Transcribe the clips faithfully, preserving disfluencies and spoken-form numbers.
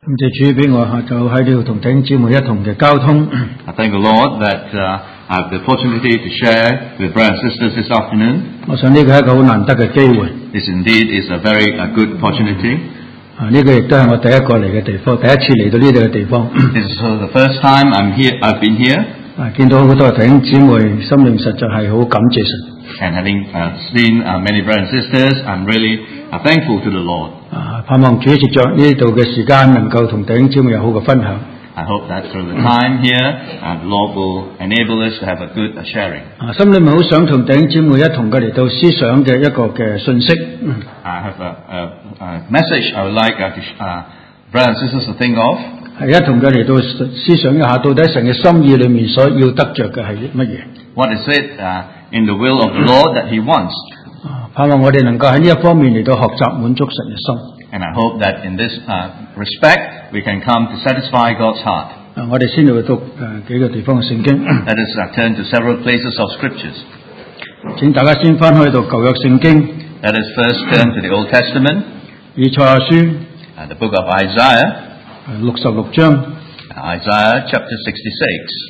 感謝主俾我下晝喺呢度同弟兄姊妹一同嘅交通。 I thank the Lord that uh, I have the opportunity to share with brothers and sisters this afternoon. 我想呢個係一個好難得嘅機會。 This indeed is a very uh, good opportunity. 啊，呢個亦都係我第一個嚟嘅地方，第一次嚟到呢度嘅地方。 This is the first time I'm here. I've been here. 啊，見到好多弟兄姊妹，心靈實在係好感謝神。 And having uh, seen uh, many brothers and sisters, I'm really uh, thankful to the Lord. 啊，盼望主藉着呢度嘅時間，能夠同弟兄姊妹有好嘅分享。 I hope that through the time here, uh, the Lord will enable us to have a good uh, sharing. 啊，心裏面好想同弟兄姊妹一同嘅嚟到思想嘅一個嘅信息。 I have a, a, a message I would like uh, to, uh, brothers and sisters to think of. 係一同嘅嚟到思想一下，到底神嘅心意裏面所要得着嘅係乜嘢？ What is it uh, in the will of the Lord that He wants? 啊，盼望我哋能夠喺呢一方面嚟到學習滿足神嘅心。 And I hope that in this uh, respect, we can come to satisfy God's heart. 啊，我哋先嚟讀誒幾個地方嘅聖經。 Let us uh, turn to several places of scriptures. 請大家先翻去讀舊約聖經。 Let us first turn to the Old Testament, 以賽亞書 uh, the book of Isaiah, 六十六章。 Isaiah chapter sixty-six.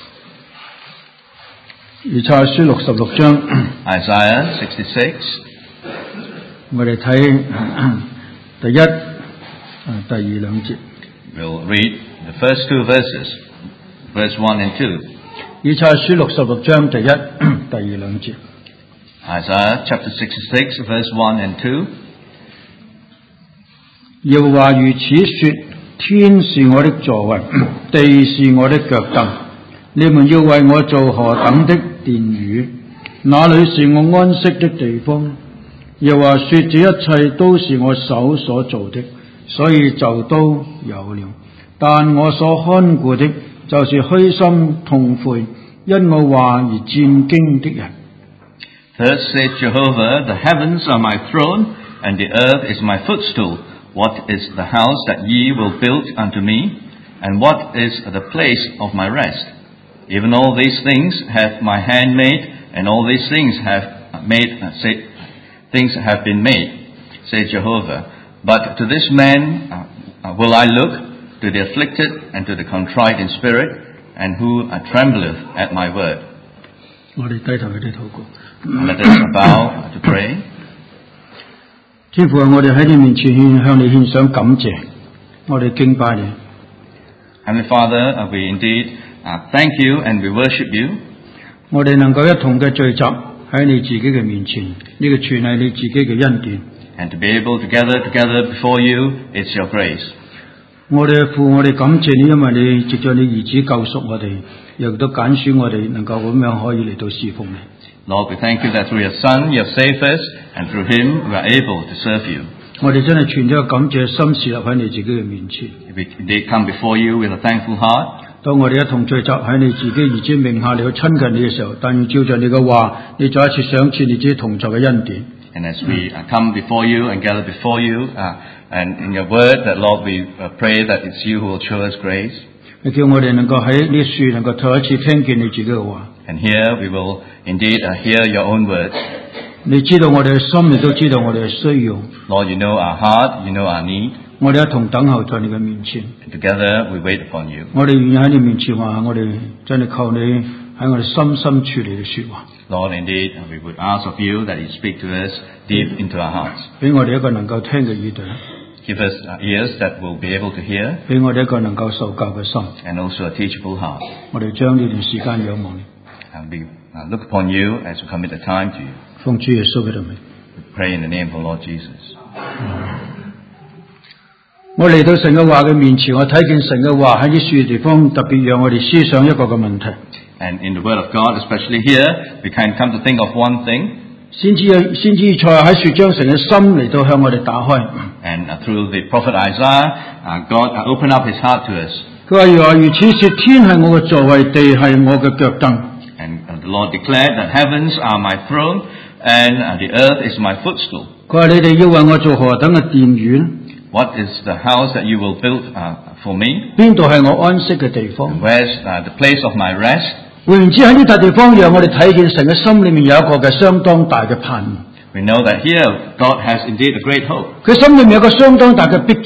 以賽亞書六十六章。 Isaiah sixty-six. 我哋睇第一、第二兩節。 We'll read the first two verses, verse one and two. 以賽亞書六十六章第一、第二兩節。 Isaiah chapter sixty-six, verse one and two. 耶和華如此說：天是我的座位，地是我的腳凳。你們要為我做何等的殿宇？那裏是我安息的地方？耶和華說：這一切都是我手所做的，所以就都有了。但我所看顧的，就是虛心痛悔，因我話而戰驚的人。 Thus saith Jehovah, the heavens are my throne, and the earth is my footstool. What is the house that ye will build unto me? And what is the place of my rest? Even all these things hath my hand made, and all these things have made, uh, say, things have been made, saith Jehovah. But to this man uh, uh, will I look, to the afflicted and to the contrite in spirit, and who uh, trembleth at my word. 我哋低頭去啲禱告。 Let us bow to pray. 天父啊，我哋喺你面前獻向你獻上感謝，我哋敬拜你。 Heavenly Father, uh, we indeed uh, thank you and we worship you. 我哋能夠一同嘅聚集喺你自己嘅面前，呢個全係你自己嘅恩典。 And to be able to gather together before you, it's your grace. 我哋父，我哋感謝你，因為你藉著你兒子救贖我哋，亦都揀選我哋能夠咁樣可以嚟到侍奉你。 Lord, we thank you that through your Son you have saved us, and through him we are able to serve you. 我哋真係存咗個感謝心事立喺你自己嘅面前。 We indeed come before you with a thankful heart. 當我哋一同聚集喺你自己兒子名下嚟到親近你嘅時候，但願照着你嘅話，你再一次賞賜你自己同在嘅恩典。 And as we uh, come before you and gather before you, uh, and in your word, that Lord, we uh, pray that it's you who will show us grace. 你叫我哋能夠喺呢樹能夠再一次聽見你自己嘅話。 And here we will indeed uh, hear your own words. 你知道我哋嘅心，你都知道我哋嘅需要。 Lord, you know our heart, you know our need. 我哋一同等候在你嘅面前。 And together we wait upon you. 我哋願意喺你面前話，我哋真係求你喺我哋心深處嚟嘅說話。 Lord, indeed, we would ask of you that you speak to us deep into our hearts. 俾我哋一個能夠聽嘅耳朵， Give us uh, ears that will be able to hear, 俾我哋一個能夠受教嘅心。 and also a teachable heart. 我哋將呢段時間仰望你， And we uh, look upon you as we commit the time to you. 奉主耶穌嘅名。 We pray in the name of the Lord Jesus. 我嚟到神嘅話嘅面前，我睇見神嘅話喺啲樹地方，特別讓我哋思想一個嘅問題。 And in the Word of God, especially here, we can come to think of one thing. 先知先知賽喺樹將神嘅心嚟到向我哋打開。 And uh, through the prophet Isaiah, uh, God uh, opened up his heart to us. 佢話：如話如此說，天係我嘅座位，地係我嘅腳凳。 And uh, the Lord declared that heavens are my throne, and uh, the earth is my footstool. 佢話：你哋要為我做何等嘅殿宇呢？ What is the house that you will build uh, for me? 邊度係我安息嘅地方？ Where's uh, the place of my rest? 換言之，喺呢笪地方，讓我哋睇見神嘅心裏面有一個嘅相當大嘅盼望。 We know that here God has indeed a great hope. 佢心裏面有個相當大嘅迫切。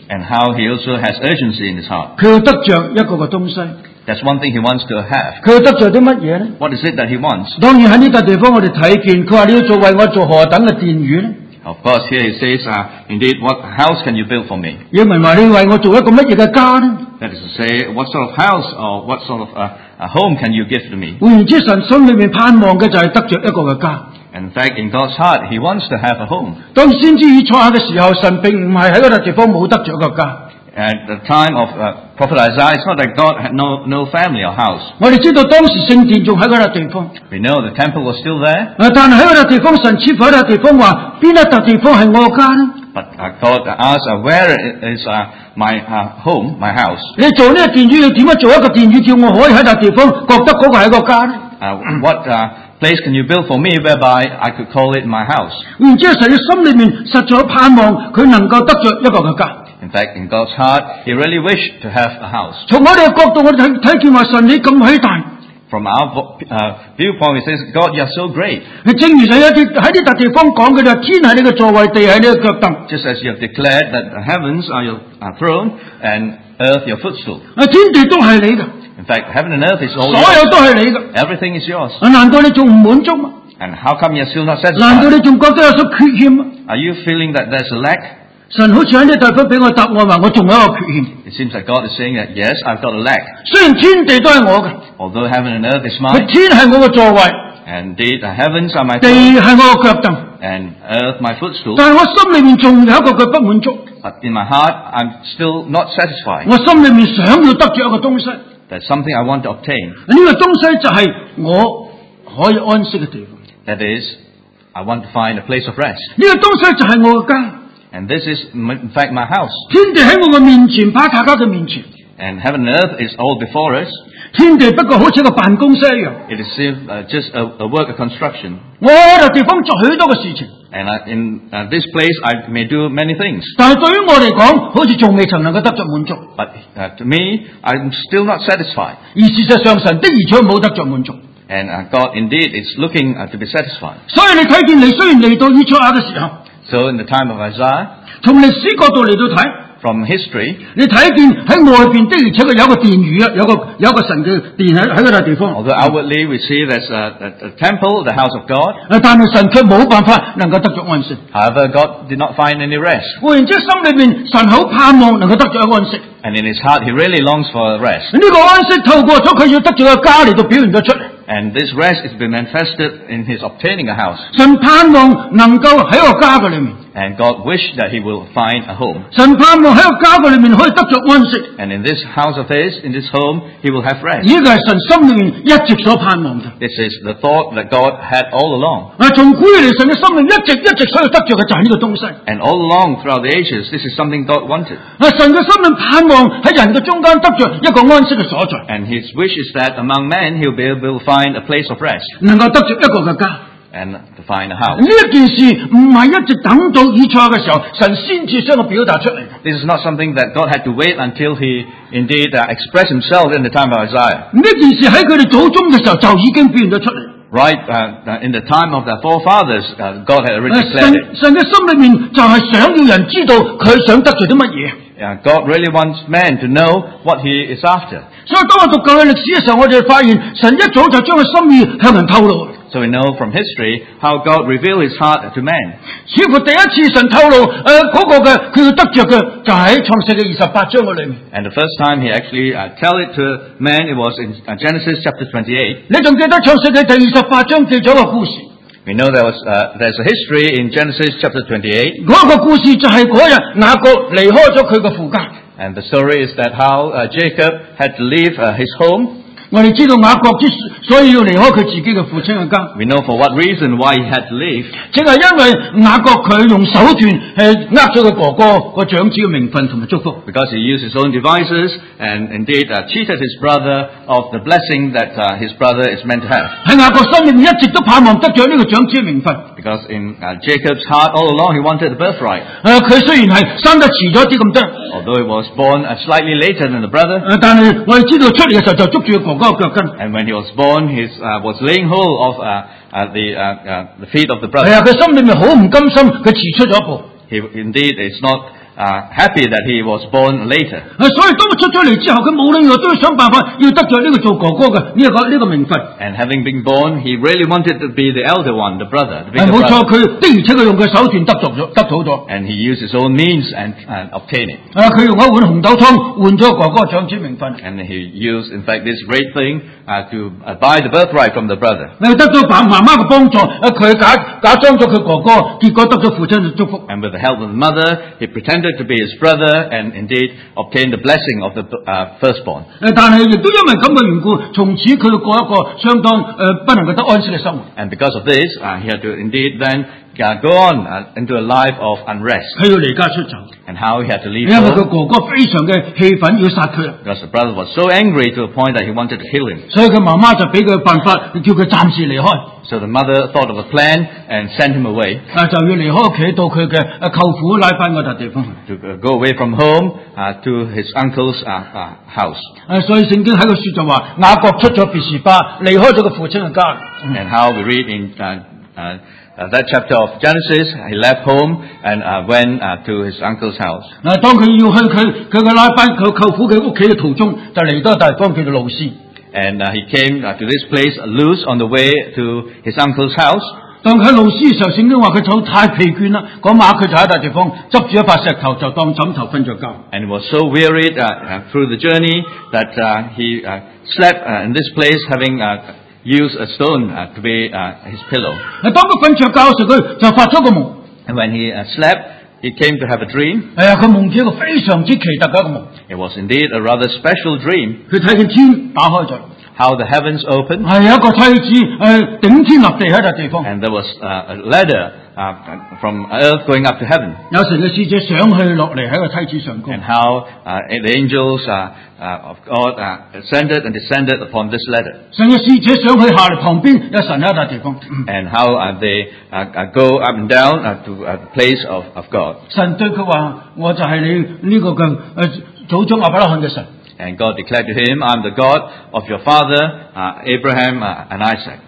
and how he also has urgency in his heart. 佢要得着一個嘅東西， That's one thing he wants to have. 佢要得着啲乜嘢咧？ What is it that he wants? 當然喺呢笪地方我哋睇見，佢話你要做為我做何等嘅殿宇咧？ Of course, here he says, uh, indeed, what house can you build for me? 英文話你為我做一個乜嘢嘅家咧？ That is to say, what sort of house or what sort of uh, a home can you give to me? 換言之，神心裏面盼望嘅就係得着一個嘅家。 And in fact, in God's heart, he wants to have a home. 當先知以賽亞嘅時候，神並唔係喺嗰笪地方冇得着一個家。 At the time of uh, Prophet Isaiah, it's not that God had no, no family or house. 我哋知道當時聖殿仲喺嗰笪地方， We know the temple was still there, 啊，但係喺嗰笪地方，神似乎喺嗰笪地方話邊一笪地方係我嘅家咧？ but uh, God asked, uh, where is uh, my uh, home, my house? 你做呢個殿宇，你點樣做一個殿宇，叫我可以喺笪地方覺得嗰個係個家咧？ Uh, what uh, place can you build for me whereby I could call it my house? 然之後，神嘅心裏面實在盼望佢能夠得着一個嘅家。 In fact, in God's heart, he really wished to have a house. 從我哋嘅角度，我哋睇睇見話神你咁偉大。 From our uh, viewpoint, it says, God, you are so great. 正如喺一啲喺呢笪地方講嘅就係天係你嘅座位，地係你嘅腳凳。 Just as you have declared that the heavens are your uh, throne and earth your footstool. 啊，天地都係你嘅， In fact, heaven and earth is all 所有 yours. 都係你嘅。 Everything is yours. 啊，難道你仲唔滿足嗎？ And how come you're still not 難道 satisfied? 你仲覺得有所缺欠嗎？ Are you feeling that there's a lack? 神好似喺呢地方俾我答案話，我仲有一個缺欠。 It seems like God is saying that, yes, I've got a lack. 雖然天地都係我嘅， Although heaven and earth is 佢 mine, 天係我嘅座位， and indeed the heavens are my 地 throne, 係我嘅腳凳， and earth my footstool, 但係我心裏面仲有一個佢不滿足。 but in my heart, I'm still not satisfied. 我心裏面想要得着一個東西，呢 There's something I want to obtain. 個東西就係我可以安息嘅地方。 That is, I want to find a place of rest. 呢個東西就係我嘅家。 And this is, in fact, my house. 天地喺我嘅面前，擺喺大家嘅面前。 And heaven and earth is all before us. 天地不過好似一個辦公室一樣， It is uh, just a, a work of construction. 我喺笪地方做許多嘅事情， And I, in uh, this place, I may do many things. 但係對於我嚟講，好似仲未曾能夠得着滿足。 But uh, to me, I'm still not satisfied. 而事實上，神的而且確冇得着滿足。 And uh, God indeed is looking uh, to be satisfied. 所以你睇見你雖然嚟到以賽亞嘅時候， So in the time of Isaiah, 從歷史角度嚟到睇， from history, 你睇見喺外邊的而且確有個殿宇啊，有個有個神嘅殿喺喺嗰笪地方。 although outwardly we see there's a, a, a temple, the house of God, 啊，但係神卻冇辦法能夠得着安息。 however, God did not find any rest. 換言之，心裏面神好盼望能夠得着安息。 And in his heart, he really longs for rest. 呢個安息透過咗佢要得着嘅家嚟到表現咗出嚟。 And this rest is been manifested in his obtaining a house. 神盼望能夠喺個家嘅裏面， And God wished that he will find a home. 神盼望喺個家嘅裏面可以得着安息。 And in this house of his, in this home, he will have rest. 呢個係神心裏面一直所盼望嘅。 This is the thought that God had all along. 啊，從古以嚟，神嘅心裏一直一直所要得着嘅就係呢個東西。 And all along throughout the ages, this is something God wanted. 啊，神嘅心裏盼望喺人嘅中間得着一個安息嘅所在， And his wish is that among men, he'll be able to find a place of rest 能夠得着一個嘅家。 and to find a house. 呢一件事唔係一直等到以賽亞嘅時候，神先至將佢表達出嚟。 This is not something that God had to wait until he indeed uh, expressed himself in the time of Isaiah. 呢件事喺佢哋祖宗嘅時候就已經表現咗出嚟。 Right, uh, in the time of the forefathers, uh, God had 啊 already 神 declared it. 神嘅心裏面就係想要人知道佢想得着啲乜嘢。 Yeah, God really wants man to know what he is after. 所以當我讀舊約歷史嘅時候，我哋發現神一早就將佢心意向人透露。 So we know from history how God revealed his heart to man. 似乎第一次神透露誒嗰、呃那個嘅佢要得着嘅就喺創世記二十八章嘅裏面。 And the first time he actually uh, tell it to man, it was in uh, Genesis chapter twenty-eight. 你仲記得創世記第二十八章記咗個故事？ We know there was uh, there's a history in Genesis chapter twenty-eight. 嗰個故事就係嗰日雅各離開咗佢嘅父家。 And the story is that how uh, Jacob had to leave uh, his home. 我哋知道雅各之所以要離開佢自己嘅父親嘅家， We know for what reason why he had to leave. 正係因為雅各佢用手段係呃咗佢哥哥個長子嘅名分同埋祝福。 Because he used his own devices and indeed uh, cheated his brother of the blessing that uh, his brother is meant to have. 喺雅各心裏面一直都盼望得咗呢個長子嘅名分。 Because in uh, Jacob's heart all along he wanted the birthright. 誒，佢雖然係生得遲咗啲咁多， Although he was born uh, slightly later than the brother. 誒，但係我哋知道出嚟嘅時候就捉住個哥哥嘅腳跟。 And when he was born, he uh, was laying hold of uh, uh, the, uh, uh, the feet of the 係 brother. 啊，佢心裏面好唔甘心，佢遲出咗一步。 He indeed is not uh, happy that he was born later. 所以當佢出咗嚟之後，佢無論如何都要想辦法要得咗呢個做哥哥嘅呢一個呢個名分。 And having been born, he really wanted to be the elder one, the brother, the 係 bigger 冇錯， brother. 佢的而且確用佢手段得到咗，得到咗。 And he used his own means and, and obtained it. 啊，佢用一碗紅豆湯換咗哥哥長子名分。 And he used, in fact, this great thing uh, to uh, buy the birthright from the brother. 你得到爸媽媽嘅幫助，啊，佢假假裝咗佢哥哥，結果得咗父親嘅祝福。 And with the help of the mother, he pretended to be his brother and indeed obtained the blessing of the uh, firstborn. 誒，但係亦都因為咁嘅緣故，從此佢要過一個相當誒、呃、不能夠得安息嘅生活。 And because of this, uh, he had to indeed then uh, go on uh, into a life of unrest. 佢要離家出走， And how he had to leave 因為佢 home 哥哥非常嘅氣憤，要殺佢。 because the brother was so angry to the point that he wanted to kill him. 所以佢媽媽就俾佢辦法，叫佢暫時離開。 So the mother thought of a plan and sent him away 啊，就要離開屋企到佢嘅誒舅父拉班嗰笪地方。 to uh, go away from home uh, to his uncle's uh, uh, house. 誒，所以聖經喺個書就話，雅各出咗別是巴，離開咗個父親嘅家。 And how we read in uh, uh, uh, that chapter of Genesis, he left home and uh, went uh, to his uncle's house. 嗱，當佢要去佢佢嘅拉班佢舅父嘅屋企嘅途中，就嚟到地方叫做路斯。 And uh, he came uh, to this place, uh, loose, on the way to his uncle's house. 當佢喺路斯嘅時候，聖經話佢走太疲倦啦，嗰晚佢就喺笪地方執住一塊石頭就當枕頭瞓着覺。 And he was so wearied uh, uh, through the journey that uh, he uh, slept uh, in this place, having uh, used a stone uh, to be uh, his pillow. 當佢瞓着覺嘅時候，佢就發咗個夢。 And when he uh, slept, he came to have a dream. 係啊，佢夢見一個非常之奇特嘅一個夢。 It was indeed a rather special dream. 佢睇見天打開咗， How the heavens opened, 係有一個梯子誒頂天立地喺笪地方， and there was uh, a ladder uh, from earth going up to heaven. 有神嘅使者上去落嚟喺個梯子上高。 And how uh, the angels uh, uh, of God uh, ascended and descended upon this ladder. 神嘅使者上去下嚟，旁邊有神喺一笪地方。 And how uh, they uh, uh, go up and down uh, to uh, the place of, of God. 神對佢話：我就係你呢個嘅誒祖宗亞伯拉罕嘅神。 And God declared to him, I'm the God of your father, uh, Abraham uh, and Isaac.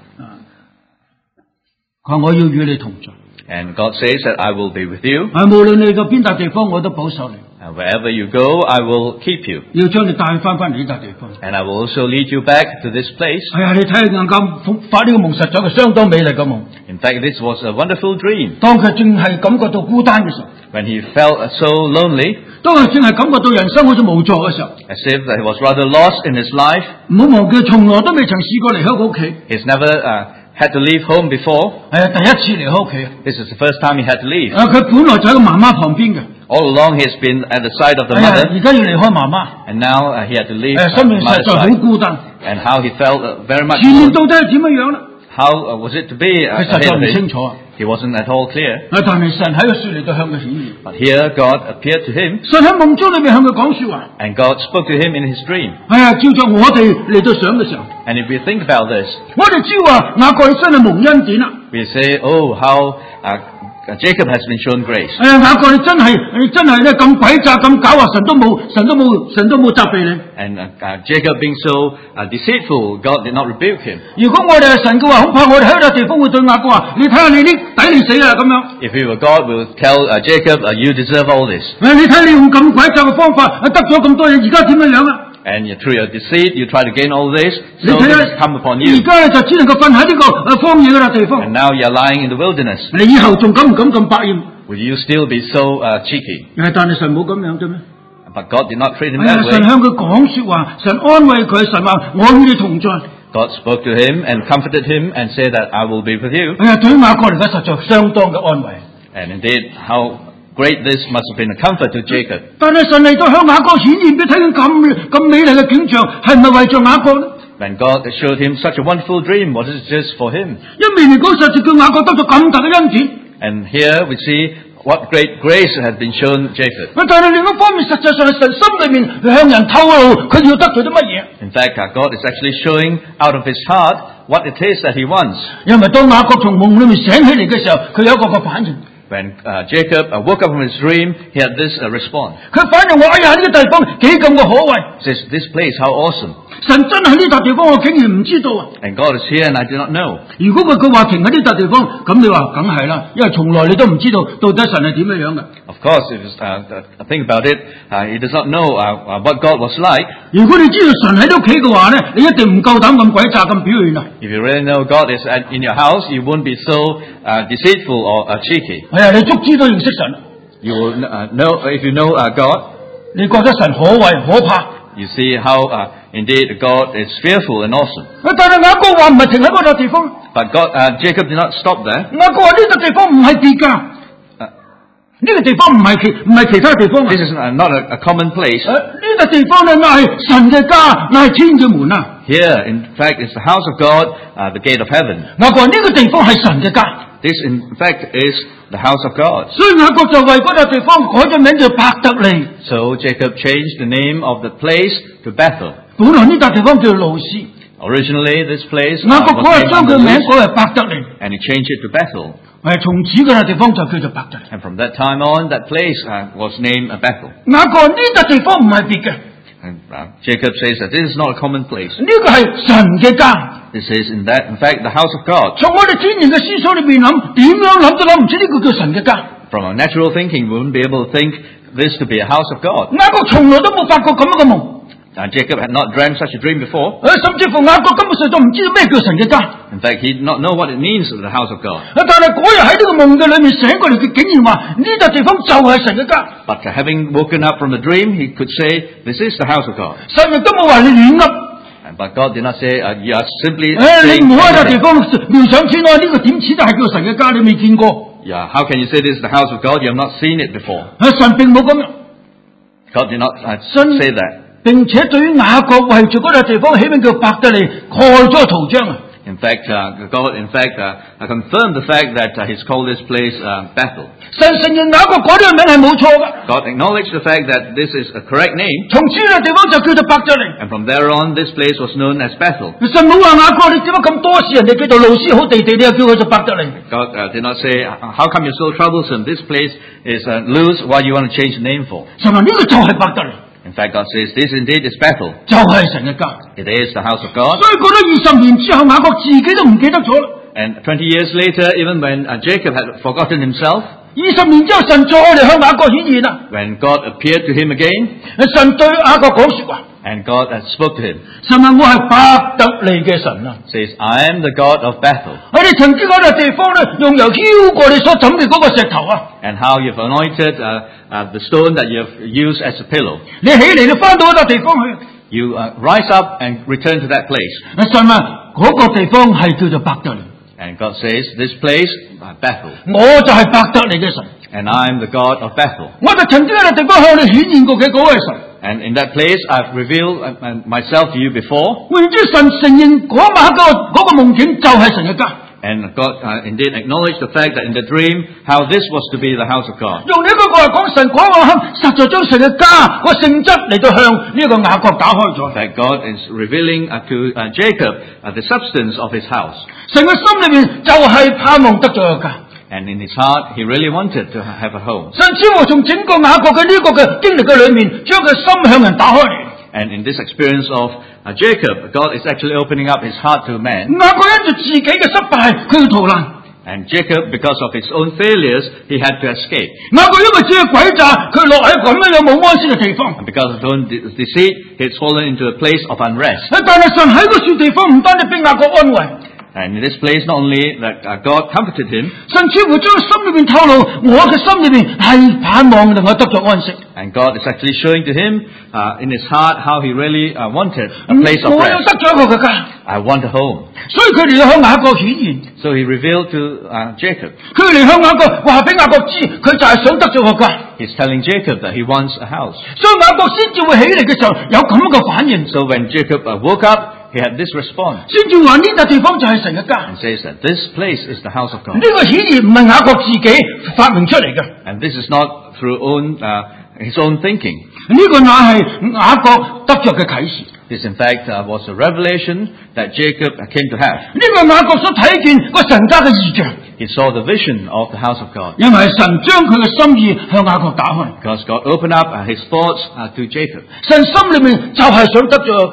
佢話我要與你同在。 And God says that I will be with you. 啊，無論你到邊笪地方，我都保守你。 And wherever you go, I will keep you. 要將你帶翻翻嚟呢笪地方。 And I will also lead you back to this place. 係啊，你睇下眼咁發呢個夢，實在係相當美麗嘅夢。 In fact, this was a wonderful dream. 當佢正係感覺到孤單嘅時候， When he felt so lonely, 當佢正係感覺到人生好似無助嘅時候， as if that he was rather lost in his life. 唔好忘記，從來都未曾試過離開過屋企。 He's never uh, had to leave home before. 係啊，第一次離開屋企。 This is the first time he had to leave. 啊，佢本來就喺個媽媽旁邊嘅。 All along he's been at the side of the 係啊， mother, 而家要離開媽媽， and now uh, he had to leave 誒， uh, 心裏 the 實 mother's 在好 side. 孤單。 And how he felt uh, very much 前面 alone. 到底係點樣樣咧？ How uh, was it to be uh, 佢實 ahead 在 of 唔清 him? 楚啊！ He wasn't at all clear. 啊，但係神喺個書嚟到向佢顯現。 But here God appeared to him, 神喺夢中裏面向佢講說話。 and God spoke to him in his dream. 係啊，照着我哋嚟到想嘅時候， And if we think about this, 我哋知道話雅各你真係蒙恩典啦。 we say, oh, how uh, Jacob has been shown grace. 係啊，雅各你真係你真係咧咁詭詐咁狡猾，神都冇神都冇神都冇責備你。 And uh, uh, Jacob being so uh, deceitful, God did not rebuke him. 如果我哋係神嘅話，恐怕我哋喺呢個地方會對雅各話：你睇下你啲抵你死啊咁樣。 If we were God, we would tell uh, Jacob, uh, you deserve all this. 誒，你睇你用咁詭詐嘅方法得咗咁多嘢，而家點樣樣啊？ And you, through your deceit, you try to gain all this, 你 so 睇 this 下 has come upon 而 you. 家就只能夠瞓喺呢個誒荒野嗰笪地方。 And now you're lying in the wilderness. 你以後仲敢唔敢咁百厭？ Will you still be so uh, cheeky? 誒，但係神冇咁樣啫咩？ But God did not treat him 係啊， that 神 way. 向佢講說話，神安慰佢，神話我與你同在。 God spoke to him and comforted him and said that I will be with you. 係啊，對於雅各嚟講，實在相當嘅安慰。 And indeed, how great this must have been a comfort to Jacob. 但係神嚟到向雅各顯現，俾睇見咁咁美麗嘅景象，係唔係為咗雅各咧？ When God showed him such a wonderful dream, was it just for him? 一面嚟講，實在叫雅各得到咁大嘅恩典。 And here we see what great grace had been shown Jacob. 但係另一方面，實際上係神心裏面向人透露佢要得到啲乜嘢。 In fact, uh, God is actually showing out of his heart what it is that he wants. 因為當雅各從夢裏面醒起嚟嘅時候，佢有一個個反應。 When uh, Jacob uh, woke up from his dream, he had this uh, response. 佢反應話：哎呀，呢個地方幾咁嘅可畏！ He says, this place, how awesome. 神真係呢笪地方，我竟然唔知道啊！ And God is here and I do not know. 如果佢佢話停喺呢笪地方，咁你話梗係啦，因為從來你都唔知道到底神係點樣樣嘅。 Of course, if you uh, think about it, uh, he does not know uh, uh, what God was like. 如果你知道神喺屋企嘅話咧，你一定唔夠膽咁鬼詐咁表現啊！ If you really know God is at, in your house, you won't be so uh, deceitful or uh, cheeky. 係啊，你足知都認識神， You will uh, know, if you know uh, God, 你覺得神可畏可怕。 you see how uh, indeed God is fearful and awesome. 但係雅各話唔係停喺嗰笪地方， But God, uh, Jacob did not stop there. 雅各話呢笪地方唔係別㗎，呢個地方唔係其唔係其他地方啊！ This is uh, not a, a common place. 誒呢個地方咧，乃係神嘅家，乃係天嘅門啊！ Here, in fact, is the house of God, uh, the gate of heaven. 雅各話呢個地方係神嘅家， This, in fact, is the house of God. 所以雅各就為嗰笪地方改咗名叫伯特利。 So Jacob changed the name of the place to Bethel. 本來呢笪地方叫路斯， Originally, this place uh, 雅各 was 嗰日 named 將佢 Luz, 名改為伯特利， and he changed it to Bethel. 誒從此嗰笪地方就叫做伯特利。 And from that time on, that place uh, was named uh, Bethel. 雅各話呢笪地方唔係別嘅， And uh, Jacob says that this is not a common place. 呢個係神嘅家。 This is, in that, in fact, the house of God. 從我哋天然嘅思想裏邊諗，點樣諗都諗唔出呢個叫神嘅家。 From our natural thinking, we wouldn't be able to think this to be a house of God. 雅各從來都冇發過咁樣嘅夢。 Uh, Jacob had not dreamt such a dream before. 誒，甚至乎雅各根本上就唔知道咩叫神嘅家。 In fact, he did not know what it means, the house of God. 但係嗰日喺呢個夢嘅裏面醒過嚟，佢竟然話呢笪地方就係神嘅家。 But uh, having woken up from the dream, he could say, this is the house of God. 神亦都冇話你亂噏。 And, but God did not say, uh, you are simply 誒， saying 你唔好喺笪地 anything. 方妙想天開，呢個點似都係叫神嘅家，你未見過。 Yeah, how can you say this is the house of God? You have not seen it before. 誒，神並冇咁樣。 God did not uh, Son- say that. 並且對於雅各為住嗰笪地方起名叫伯特利，蓋咗個圖章啊！ In fact, uh, God, in fact, uh, confirmed the fact that uh, He's called this place uh, Bethel. 神承認雅各改呢個名係冇錯噶。 God acknowledged the fact that this is a correct name, 從此呢個地方就叫做伯特利。 and from there on, this place was known as Bethel. 神冇話雅各，你點解咁多事？人哋叫做路斯好地地，你又叫佢做伯特利？ God uh, did not say, how come you're so troublesome? This place is uh, loose. Why do you want to change the name for? 神話呢個就係伯特利， In fact, God says, this indeed is Bethel. 就係神嘅家。 It is the house of God. 所以過咗二十年之後，雅各自己都唔記得咗啦。 And twenty years later, even when uh, Jacob had forgotten himself, 二十年之後，神再嚟向雅各顯現啦。 when God appeared to him again, 神對雅各講說話， and God uh, spoke to him, 神話我係伯特利嘅神啊！ says, I am the God of Bethel. 我哋曾經嗰笪地方咧，用油澆過你所枕嘅嗰個石頭啊！ And how you've anointed uh, uh, the stone that you have used as a pillow. 你起嚟，你翻到嗰笪地方去。 You uh, rise up and return to that place. 神話嗰個地方係叫做伯特利， And God says, this place, uh, Bethel. 我就係伯特利嘅神。 And I am the God of Bethel. 我就曾經喺笪地方向你顯現過嘅嗰位神。 And in that place, I've revealed uh, uh, myself to you before. 換言之，神承認嗰晚嗰個嗰個夢境就係神嘅家。 And God uh, indeed acknowledged the fact that in the dream, how this was to be the house of God. 用呢一個話講，神嗰晚黑實在將神嘅家個性質嚟到向呢個雅各打開咗。 In fact, God is revealing uh, to uh, Jacob uh, the substance of his house. 神嘅心裏面就係盼望得咗個家。 And in his heart, he really wanted to have a home. 神超乎從整個雅各嘅呢個嘅經歷嘅裏面，將佢心向人打開嚟。 And in this experience of uh, Jacob, God is actually opening up his heart to man. 雅各因住自己嘅失敗，佢要逃難。 And Jacob, because of his own failures, he had to escape. 雅各因為只係詭詐，佢落喺咁樣樣冇安息嘅地方。 And because of his own de- deceit, he had fallen into a place of unrest. 但係神喺個處地方唔單止俾雅各安慰， And in this place, not only that uh, God comforted him, 神似乎將心裏面透露，我嘅心裏面係盼望令我得着安息。 and God is actually showing to him uh, in his heart how he really uh, wanted a place of 我要 rest. 得咗一個嘅家， I want a home. 所以佢哋要向雅各顯現， So he revealed to uh, Jacob. 佢哋向雅各話俾雅各知，佢就係想得咗個家， He's telling Jacob that he wants a house. 所以雅各先至會起嚟嘅時候有咁嘅反應， So when Jacob uh, woke up, he had this response 先至話呢笪地方就係神嘅家。 and says that this place is the house of God. 呢個顯然唔係雅各自己發明出嚟嘅， And this is not through own, uh, his own thinking. 呢個乃係雅各得着嘅啟示。 This, in fact, uh, was a revelation that Jacob came to have. 呢個雅各所睇見個神家嘅異象， He saw the vision of the house of God. 因為神將佢嘅心意向雅各打開， Because God opened up uh, his thoughts uh, to Jacob. 神心裏面就係想得咗個家。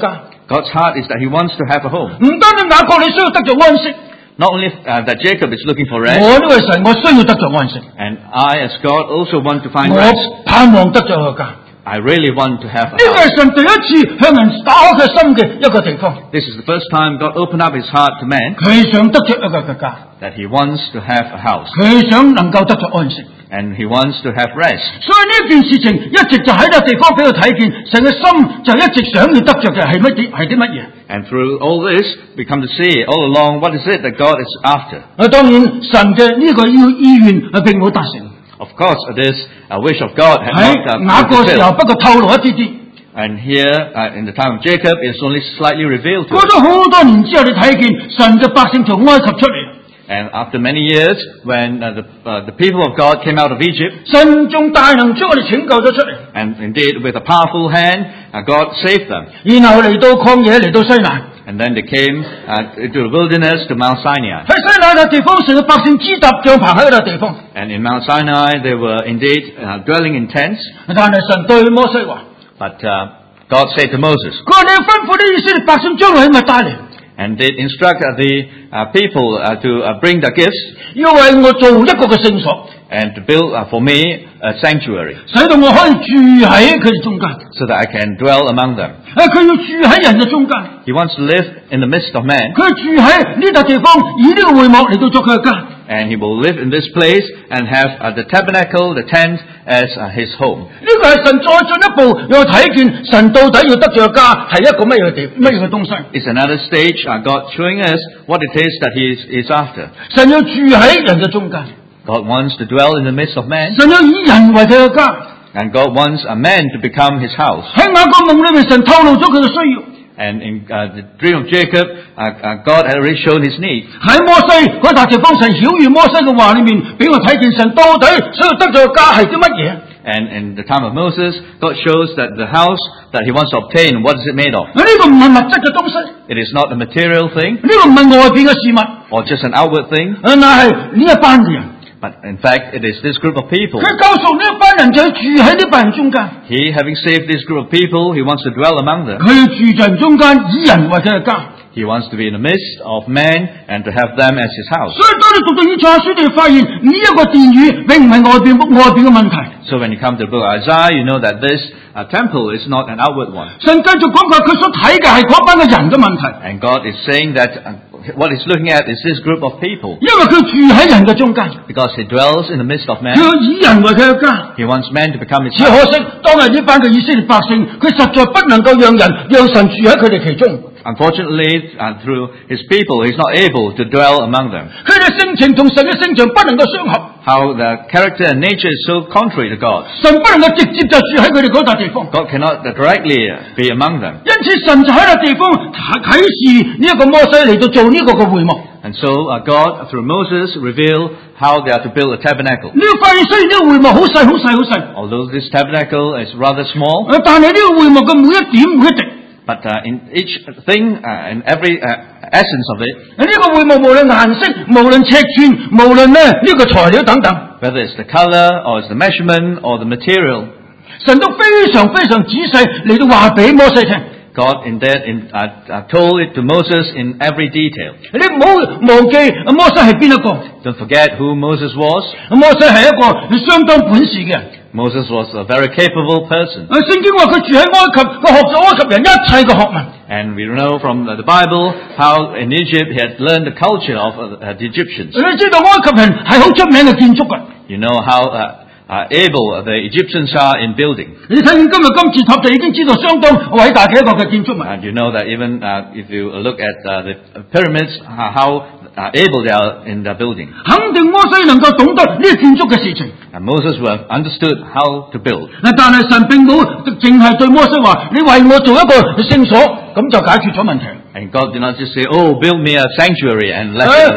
God's heart is that He wants to have a home. 唔單止雅各你需要得着安息， Not only uh, that Jacob is looking for rest, 我呢位神我需要得着安息， and I, as God, also want to find 我 rest. 盼望得着個家。 I really want to have a 呢個 house. 係神第一次向人打開佢心嘅一個地方， This is the first time God opened up His heart to man, 佢想得着一個嘅家， that He wants to have a house, 佢想能夠得着安息。 and He wants to have rest. 所以呢件事情一直就喺個地方俾佢睇見，神嘅心就一直想要得着嘅係乜嘢？係啲乜嘢？ And through all this, we come to see all along what is it that God is after. 啊，當然神嘅呢個要意願係並冇達成。 Of course, this uh, wish of God had 喺 not uh, 雅 been 各時候 fulfilled. 不過透露一啲啲。 And here, uh, in the time of Jacob, it's only slightly revealed to 過 us. 咗好多年之後，你睇見神嘅百姓從埃及出嚟， And after many years, when uh, the, uh, the people of God came out of Egypt, 神仲大能將我哋拯救咗出嚟， and indeed with a powerful hand, uh, God saved them. 然後嚟到曠野嚟到西乃， And then they came uh, into the wilderness to Mount Sinai. 喺西乃嘅地方，神嘅百姓支搭帳棚喺嗰度地方， And in Mount Sinai, they were indeed uh, dwelling in tents. 但係神對摩西話： But uh, God said to Moses, 佢話你要吩咐啲以色列百姓將禮物帶嚟， and did instruct uh, the uh, people uh, to uh, bring the gifts 要為我做一個嘅聖所， and to build uh, for me a sanctuary, 使到我可以住喺佢哋中間。 so that I can dwell among them. 啊，佢要住喺人嘅中間， He wants to live in the midst of man, 佢住喺呢笪地方，以呢個會幕嚟到作佢嘅家。 and he will live in this place and have uh, the tabernacle, the tent, as uh, his home. 呢個係神再進一步讓我睇見神到底要得着嘅家係一個乜嘢嘅地乜嘢嘅東西。 It's another stage, uh, God showing us what it is that he is, is after. 神要住喺人嘅中間， God wants to dwell in the midst of man, 神要以人為佢嘅家。 and God wants a man to become his house. 喺雅各夢裏面，神透露咗佢嘅需要。 And in uh, the dream of Jacob, uh, uh, God had already shown his need. 喺摩西嗰笪地方，神曉諭摩西嘅話裏面，俾我睇見神到底想要得着嘅家係啲乜嘢。 And in the time of Moses, God shows that the house that he wants to obtain, what is it made of? 呢個唔係物質嘅東西， It is not a material thing 呢個唔係外邊嘅事物， or just an outward thing, 乃係呢一班嘅人。 but in fact, it is this group of people. 佢救贖呢一班人就要住喺呢班人中間， He, having saved this group of people, he wants to dwell among them. 佢要住在人中間，以人為佢嘅家。 He wants to be in the midst of man and to have them as his house. 所以當你讀到以賽亞書，你會發現呢一個殿宇並唔係外邊外邊嘅問題。 So when you come to the book of Isaiah, you know that this uh, temple is not an outward one. 神繼續講佢，佢所睇嘅係嗰班嘅人嘅問題， And God is saying that uh, what he's looking at is this group of people. 因為佢住喺人嘅中間， Because he dwells in the midst of 佢 man, 要以人為佢嘅家。 he wants man to become his 只可 house. 惜當日呢班嘅以色列百姓，佢實在不能夠讓人讓神住喺佢哋其中。 Unfortunately, uh, through his people, he's not able to dwell among them. 佢哋性情同神嘅性情不能夠相合， How the character and nature is so contrary to God. 神不能夠直接就住喺佢哋嗰笪地方。 God cannot directly be among them. 因此神就喺笪地方啟示呢一個摩西嚟到做呢個嘅會幕。 And so uh, God, through Moses, revealed how they are to build a tabernacle. 你會發現雖然呢個會幕好細好細好細， Although this tabernacle is rather small, 呃但係呢個會幕嘅每一點每一滴， but uh, in each thing, uh, in every uh, essence of it, 呢個會幕無論顏色、無論尺寸、無論咧呢個材料等等， whether it's the color or it's the measurement or the material, 神都非常非常仔細嚟到話俾摩西聽。 God in that in, uh, uh, told it to Moses in every detail. 你唔好忘記摩西係邊一個？ Don't forget who Moses was. 摩西係一個相當本事嘅人。 Moses was a very capable person. 啊，聖經話佢住喺埃及，佢學咗埃及人一切嘅學問。 And we know from the Bible how in Egypt he had learned the culture of uh, the Egyptians. 你知道埃及人係好出名嘅建築嘅。 You know how uh, uh, able the Egyptians are in building. 你睇見今日金字塔就已經知道相當偉大嘅一個嘅建築物。 And you know that even uh, if you look at uh, the pyramids, uh, how uh, able they are in their building. 肯定摩西能夠懂得呢個建築嘅事情。 And Moses would have understood how to build. 但係神並冇淨係對摩西話：你為我做一個聖所，咁就解決咗問題。 And God did not just say, oh, build me a sanctuary and left it at that.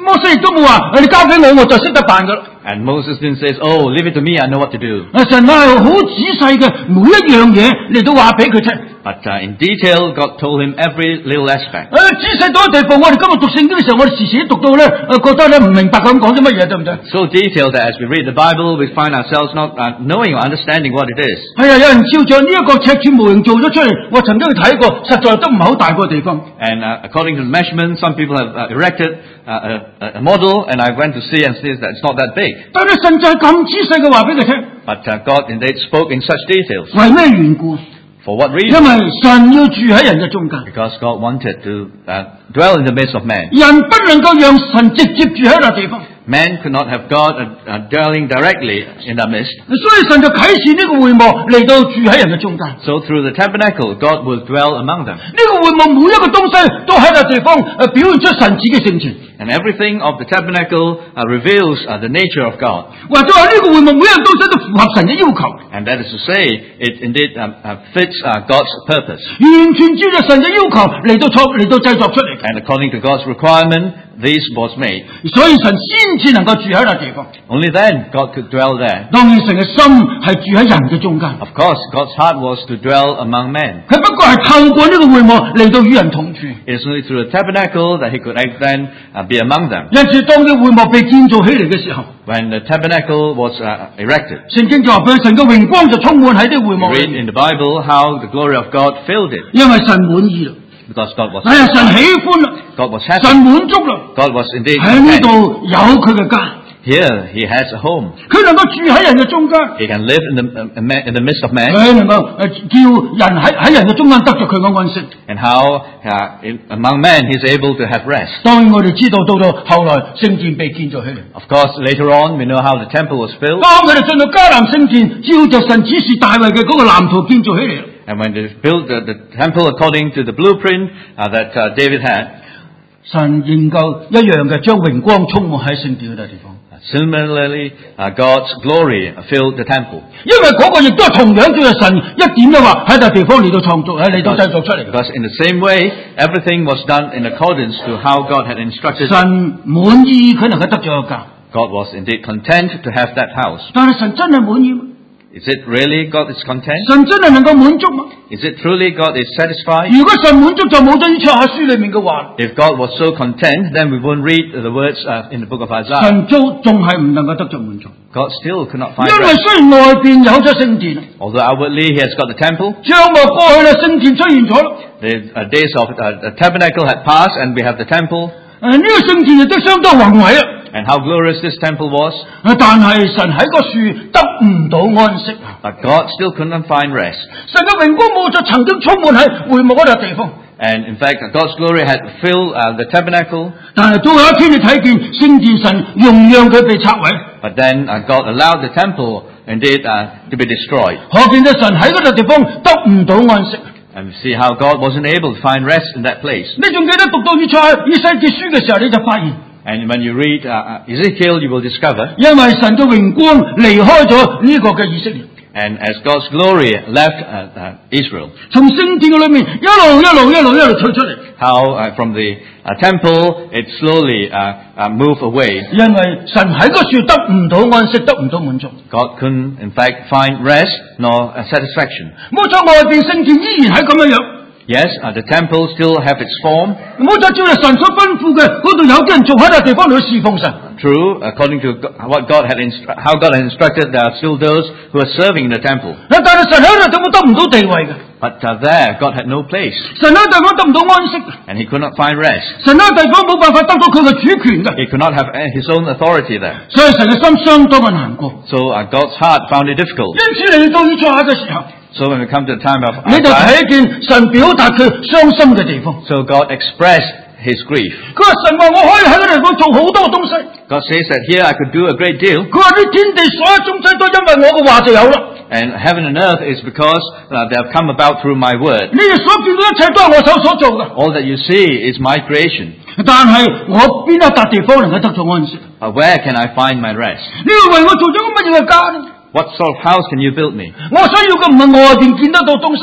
摩西亦都冇話你交俾我，我就識得辦噶啦。 And Moses didn't say, "Oh, leave it to me, I know what to do." 神係好仔細嘅，每一樣嘢嚟到話俾佢聽。 But uh, in detail, God told him every little aspect. 誒，仔細到一地步，我哋今日讀聖經嘅時候，我哋時時都讀到咧，誒，覺得咧唔明白咁講啲乜嘢，對唔對？ So detailed that as we read the Bible, we find ourselves not uh, knowing or understanding what it is. 係啊，有人照着呢一個尺寸模型做咗出嚟，我曾經去睇過，實在都唔係好大個地方。 And uh, according to the measurement, some people have uh, erected uh, a, a model, and I went to see and see that it's not that big. 但係神就係咁仔細嘅話俾佢聽。 But uh, God indeed spoke in such details. 為咩緣故？ For what 因 reason? 為神要住喺人嘅中間， Because God wanted to uh, dwell in the midst of man. 人不能夠讓神直接住喺笪地方， Man could not have God uh, uh, dwelling directly in our midst. 所以神就啟示呢個會幕嚟到住喺人嘅中間。 So through the tabernacle, God will dwell among them. 呢個會幕每一個東西都喺笪地方誒表現出神自己嘅性情， And everything of the tabernacle uh, reveals uh, the nature of God. 或者話呢個會幕每一樣東西都符合神嘅要求， And that is to say, it indeed um, uh, fits uh, God's purpose. 完全照着神嘅要求嚟到創嚟到製作出嚟， And according to God's requirement, this was made. 所以神先至能夠住喺笪地方。 Only then God could dwell there. 當然神嘅心係住喺人嘅中間， Of course, God's heart was to dwell among men. 佢不過係透過呢個會幕嚟到與人同住。 It is only through the tabernacle that he could act then uh, be among them. 因此，當呢個會幕被建造起嚟嘅時候， When the tabernacle was uh, erected, 聖經就話俾神嘅榮光就充滿喺呢個會幕 we 裏 read 面， in the Bible how the glory of God filled it. 因為神滿意啦， Because God was 哎呀，神喜歡啦， God was 神 happy. 滿足啦， God was indeed 喺呢 content. 度有佢嘅家， Here he has a home. 佢能夠住喺人嘅中間， He can live in the uh, ma- in the midst of man. 佢能夠誒叫人喺喺人嘅中間得着佢嘅安息。 And how uh, in, among men he's able to have rest. 當然我哋知道到到後來聖殿被建造起嚟， Of course, later on we know how the temple was built. 當佢哋進到迦南聖殿，照着神指示大衛嘅嗰個藍圖建造起嚟。 And when they built the, the temple according to the blueprint uh, that uh, David had, 神仍舊一樣嘅將榮光充滿喺聖殿嗰笪地方， similarly uh, God's glory filled the temple. 因為嗰個亦都係同樣叫做神一點嘅話喺笪地方嚟到創造，喺嚟到製作出嚟。 Because in the same way, everything was done in accordance to how God had instructed. 神滿意佢能夠得咗個家， God was indeed content to have that house. 但係神真係滿意嗎？ Is it really God is content? 神真係能夠滿足嗎？ Is it truly God is satisfied? 如果神滿足，就冇咗以賽亞書裏面嘅話， If God was so content, then we wouldn't read the words uh, in the book of Isaiah. 神都仲係唔能夠得着滿足， God still could not find 因為 rest. 雖然外邊有咗聖殿， Although outwardly he has got the temple, 帳幕過去啦，聖殿出現咗啦， the uh, days of uh, the tabernacle had passed and we have the temple. 誒呢個聖殿亦都相當宏偉啊！ And how glorious this temple was. 但係神喺個樹得唔到安息啊！ But God still could not find rest. 神嘅榮光冇就曾經充滿喺會幕嗰笪地方， And in fact, God's glory had filled uh, the tabernacle. 但係到有一天你睇見聖殿神容讓佢被拆毀， But then uh, God allowed the temple indeed uh, to be destroyed. 可見到神喺嗰笪地方得唔到安息。 And we see how God wasn't able to find rest in that place. 你仲記得讀到以賽以西結書嘅時候，你就發現， And when you read uh, Ezekiel, you will discover, 因為神嘅榮光離開咗呢個嘅以色列， and as God's glory left uh, uh, Israel, 從聖殿嘅裏面一路一路一路一路退出嚟， how uh, from the uh, temple it slowly uh, uh, moved away. 因為神喺個樹得唔到安息，得唔到滿足。 God couldn't, in fact, find rest nor uh, satisfaction. 冇錯，外邊聖殿依然係咁樣樣。 Yes, uh, the temple still have its form. 冇錯，照住神所吩咐嘅，嗰度有啲人仲喺笪地方度侍奉神。 True, according to go- what God had instru- how God had instructed, there are still those who are serving in the temple. 但係神喺嗰度得唔到地位嘅， But uh, there, God had no place, 神喺地方得唔到安息， and He could not find rest. 神喺地方冇辦法得到佢嘅主權嘅， He could not have uh, His own authority there. 所以神嘅心相當嘅難過。 So uh, God's heart found it difficult. 因此嚟到以賽亞嘅時候， So when we come to the time of 你就 Isaiah, 睇見神表達佢傷心嘅地方。 so God expressed His grief. 佢話神話我可以喺呢地方做好多東西， God says that here I could do a great deal, 佢話啲天地所有東西都因為我嘅話就有啦。 and heaven and earth is because uh, they have come about through my word. 你哋所見到一切都係我手所做嘅， All that you see is my creation. 但係我邊一笪地方能夠得到安息？ Uh, where can I find my rest? 你會為我做咗乜嘢嘅家呢？ What sort of house can you build me? 我想要嘅唔係外邊見得到東西，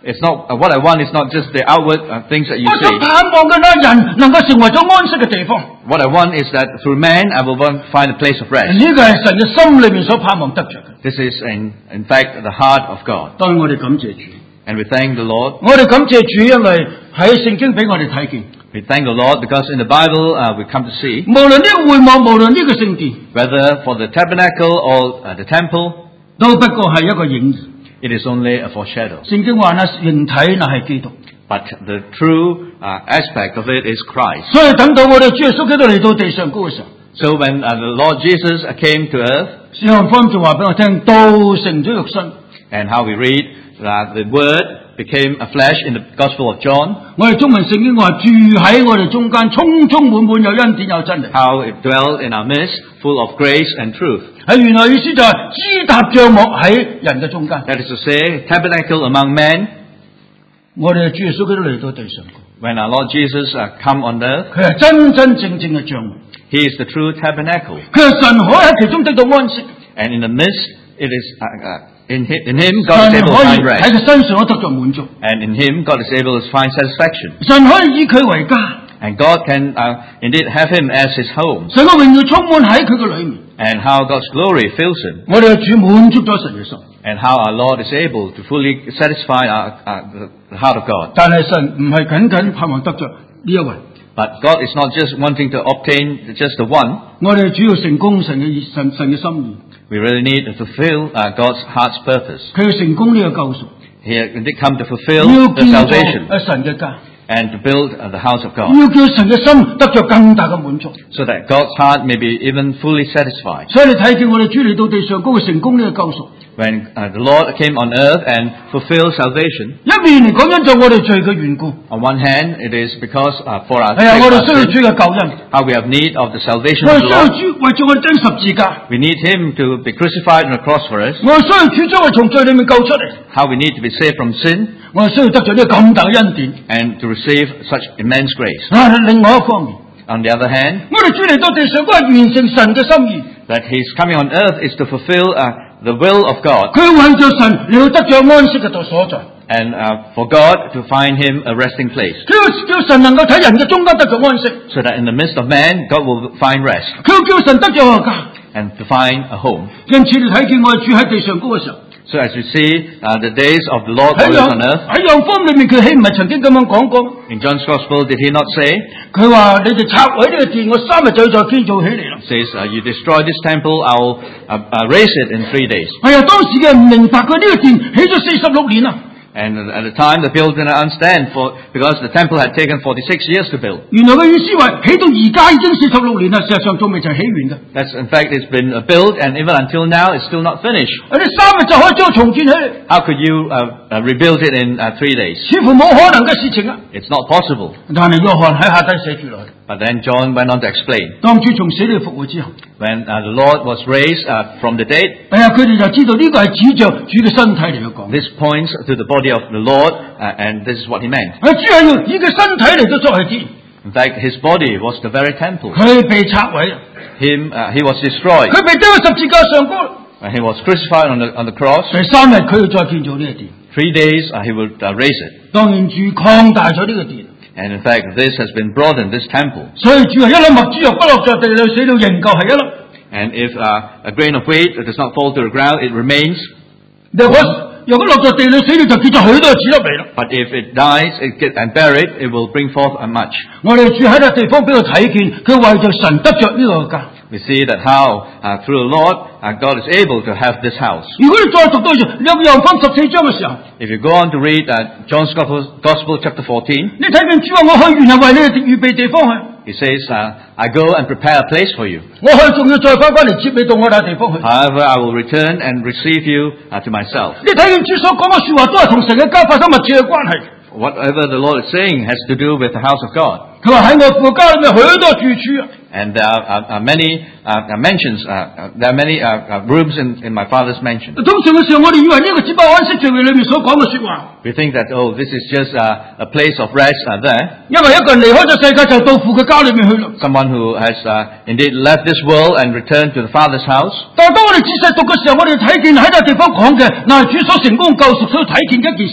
It's not uh, what I want is not just the outward uh, things that you 我所 see. 盼望嘅咧，人能夠成為咗安息嘅地方。 What I want is that through man I will want, find a place of rest. 呢個係神嘅心裏面所盼望得着嘅。 This is in, in fact the heart of God. 當然我哋感謝主， And we thank the Lord. 我哋感謝主，因為喺聖經俾我哋睇見， We thank the Lord because in the Bible uh, we come to see 無論呢個會幕，無論呢個聖殿， whether for the tabernacle or uh, the temple, 都不過係一個影兒。 it is only a foreshadow. 聖經話呢，形體乃係基督。 But the true uh, aspect of it is Christ. 所以等到我哋主耶穌基督嚟到地上高嘅時候， So when uh, the Lord Jesus came to earth, 約翰福音就話俾我聽，道成咗肉身。 and how we read that the Word became a flesh in the Gospel of John, 我哋中文聖經話住喺我哋中間，充充滿滿有恩典有真理。 how it dwelt in our midst, full of grace and truth. 喺原來意思就係支搭帳幕喺人嘅中間。 That is to say, tabernacle among men. 我哋嘅主耶穌基督嚟到地上， When our Lord Jesus uh, come on earth, 佢係真真正正嘅帳幕， He is the true tabernacle. 佢係神可以喺其中得到安息， And in the midst, it is uh, uh, in, hi- in Him God 神 is able 可 to 以 find 喺 rest. 佢身上得到滿足， And in Him God is able to find satisfaction. 神可以以佢為家， And God can uh, indeed have Him as His home. 神嘅榮耀充滿喺佢嘅裏面。 And how God's glory fills Him. 我哋嘅主滿足咗神嘅心， And how our Lord is able to fully satisfy our, uh, the, the heart of God. 但係神唔係僅僅盼望得着呢一位， But God is not just wanting to obtain just the one. 我哋主要成功神嘅意神神嘅心意， We really need to fulfill uh, God's heart's purpose. 佢要成功呢個救贖， He did come to 要 fulfill the 建造 salvation 喺神嘅家， and to build uh, the house of God, 要叫神嘅心得着更大嘅滿足。 so that God's heart may be even fully satisfied. 所以你睇見我哋主嚟到地上高嘅成功呢個救贖， When uh, the Lord came on earth and fulfilled salvation, 一面嚟講因咗我哋罪嘅緣故， on one hand, it is because uh, for our 係啊，我哋 sake, 需要 our 主 sin, 嘅救恩， how we have need of the salvation 我 of 哋 the 需要 Lord. 主為咗我哋釘十字架， We need Him to be crucified on the cross for us. 我哋需要主將我哋從罪裏面救出嚟， How we need to be saved from sin 我哋需要得着呢個咁大嘅恩典。 and to receive such immense grace. 但係另外一方面， On the other hand, 我哋主嚟到地上都係完成神嘅心意， that His coming on earth is to fulfill uh, the will of God 佢為咗神嚟到得着安息嘅度所在， and uh, for God to find Him a resting place. 佢要叫神能夠喺人嘅中間得着安息， So that in the midst of man, God will find rest 佢要叫神得着個家。 and to find a home. 因此你睇見我哋住喺地上高嘅時候， So as you see, uh, the days of the Lord 喺 on 樣 earth, 喺樣方裏面，佢豈唔係曾經咁樣講過？ in John's Gospel, did He not say, 佢話你哋拆毀呢個殿，我三日就要再建造起嚟啦。 says, uh, you destroy this temple, I will uh, uh, raise it in three days. 係啊，當時嘅人唔明白佢呢個殿起咗四十六年啦。 And at the time, the people didn't understand for, because the temple had taken forty-six years to build. 原來嘅意思話起到而家已經四十六年啦，事實上仲未就起完嘅。 That's, in fact, it's been uh, built, and even until now, it's still not finished. 你三日就可以將佢重建起嚟， How could you uh, uh, rebuild it in uh, three days? 似乎冇可能嘅事情啊！ It's not possible. 但係約翰喺下低寫住落去， But then John went on to explain. 當主從死裏復活之後， When uh, the Lord was raised uh, from the dead, 係啊，佢哋就知道呢個係指着主嘅身體嚟去講。 this points to the body of the Lord, uh, and this is what he meant. 啊，主係要以佢身體嚟到作為殿， In fact, his body was the very temple. 佢被拆毀， Him, uh, he was destroyed. 佢被釘喺十字架上高。 Uh, he was crucified on the, on the cross. 第三日佢要再建造呢個殿， Three days, uh, he would uh, raise it. 當然主擴大咗呢個殿。 And in fact, this has been broadened, this temple. 所以主係一粒麥子若不落在地裏，死了仍舊係一粒。 And if uh, a grain of wheat does not fall to the ground, it remains. 若果若果落在地裏死了，就結咗許多子粒嚟啦。 But if it dies it get, and buried, it will bring forth a much. 我哋住喺個地方俾佢睇見，佢為着神得着呢個家。 We see that how, uh, through the Lord, uh, God is able to have this house. 如果你再讀到約翰福音十四章嘅時候， If you go on to read uh, John's Gospel, Gospel chapter fourteen, 你睇見主話我去，原係為你哋預備地方去。 he says, uh, I go and prepare a place for you. 我去仲要再翻返嚟接你到我笪地方去。 However, I will return and receive you uh, to myself. 你睇見主所講嘅說話都係同神嘅家發生密切嘅關係。 Whatever the Lord is saying has to do with the house of God. 佢話喺我父家裏面許多住處啊。 And there are, are, are many uh, mentions, uh, uh, there are many uh, uh, rooms in, in my father's mansion. 通常嘅時候，我哋以為呢個只不過安息聚會裏面所講嘅說話。 We think that, oh, this is just uh, a place of rest uh, there. 因為一個人離開咗世界，就到父嘅家裏面去啦。 Someone who has uh, indeed left this world and returned to the Father's house. 但係當我哋仔細讀嘅時候，我哋睇見喺呢個地方講嘅，嗱係主所成功救贖所睇見嘅一件事實。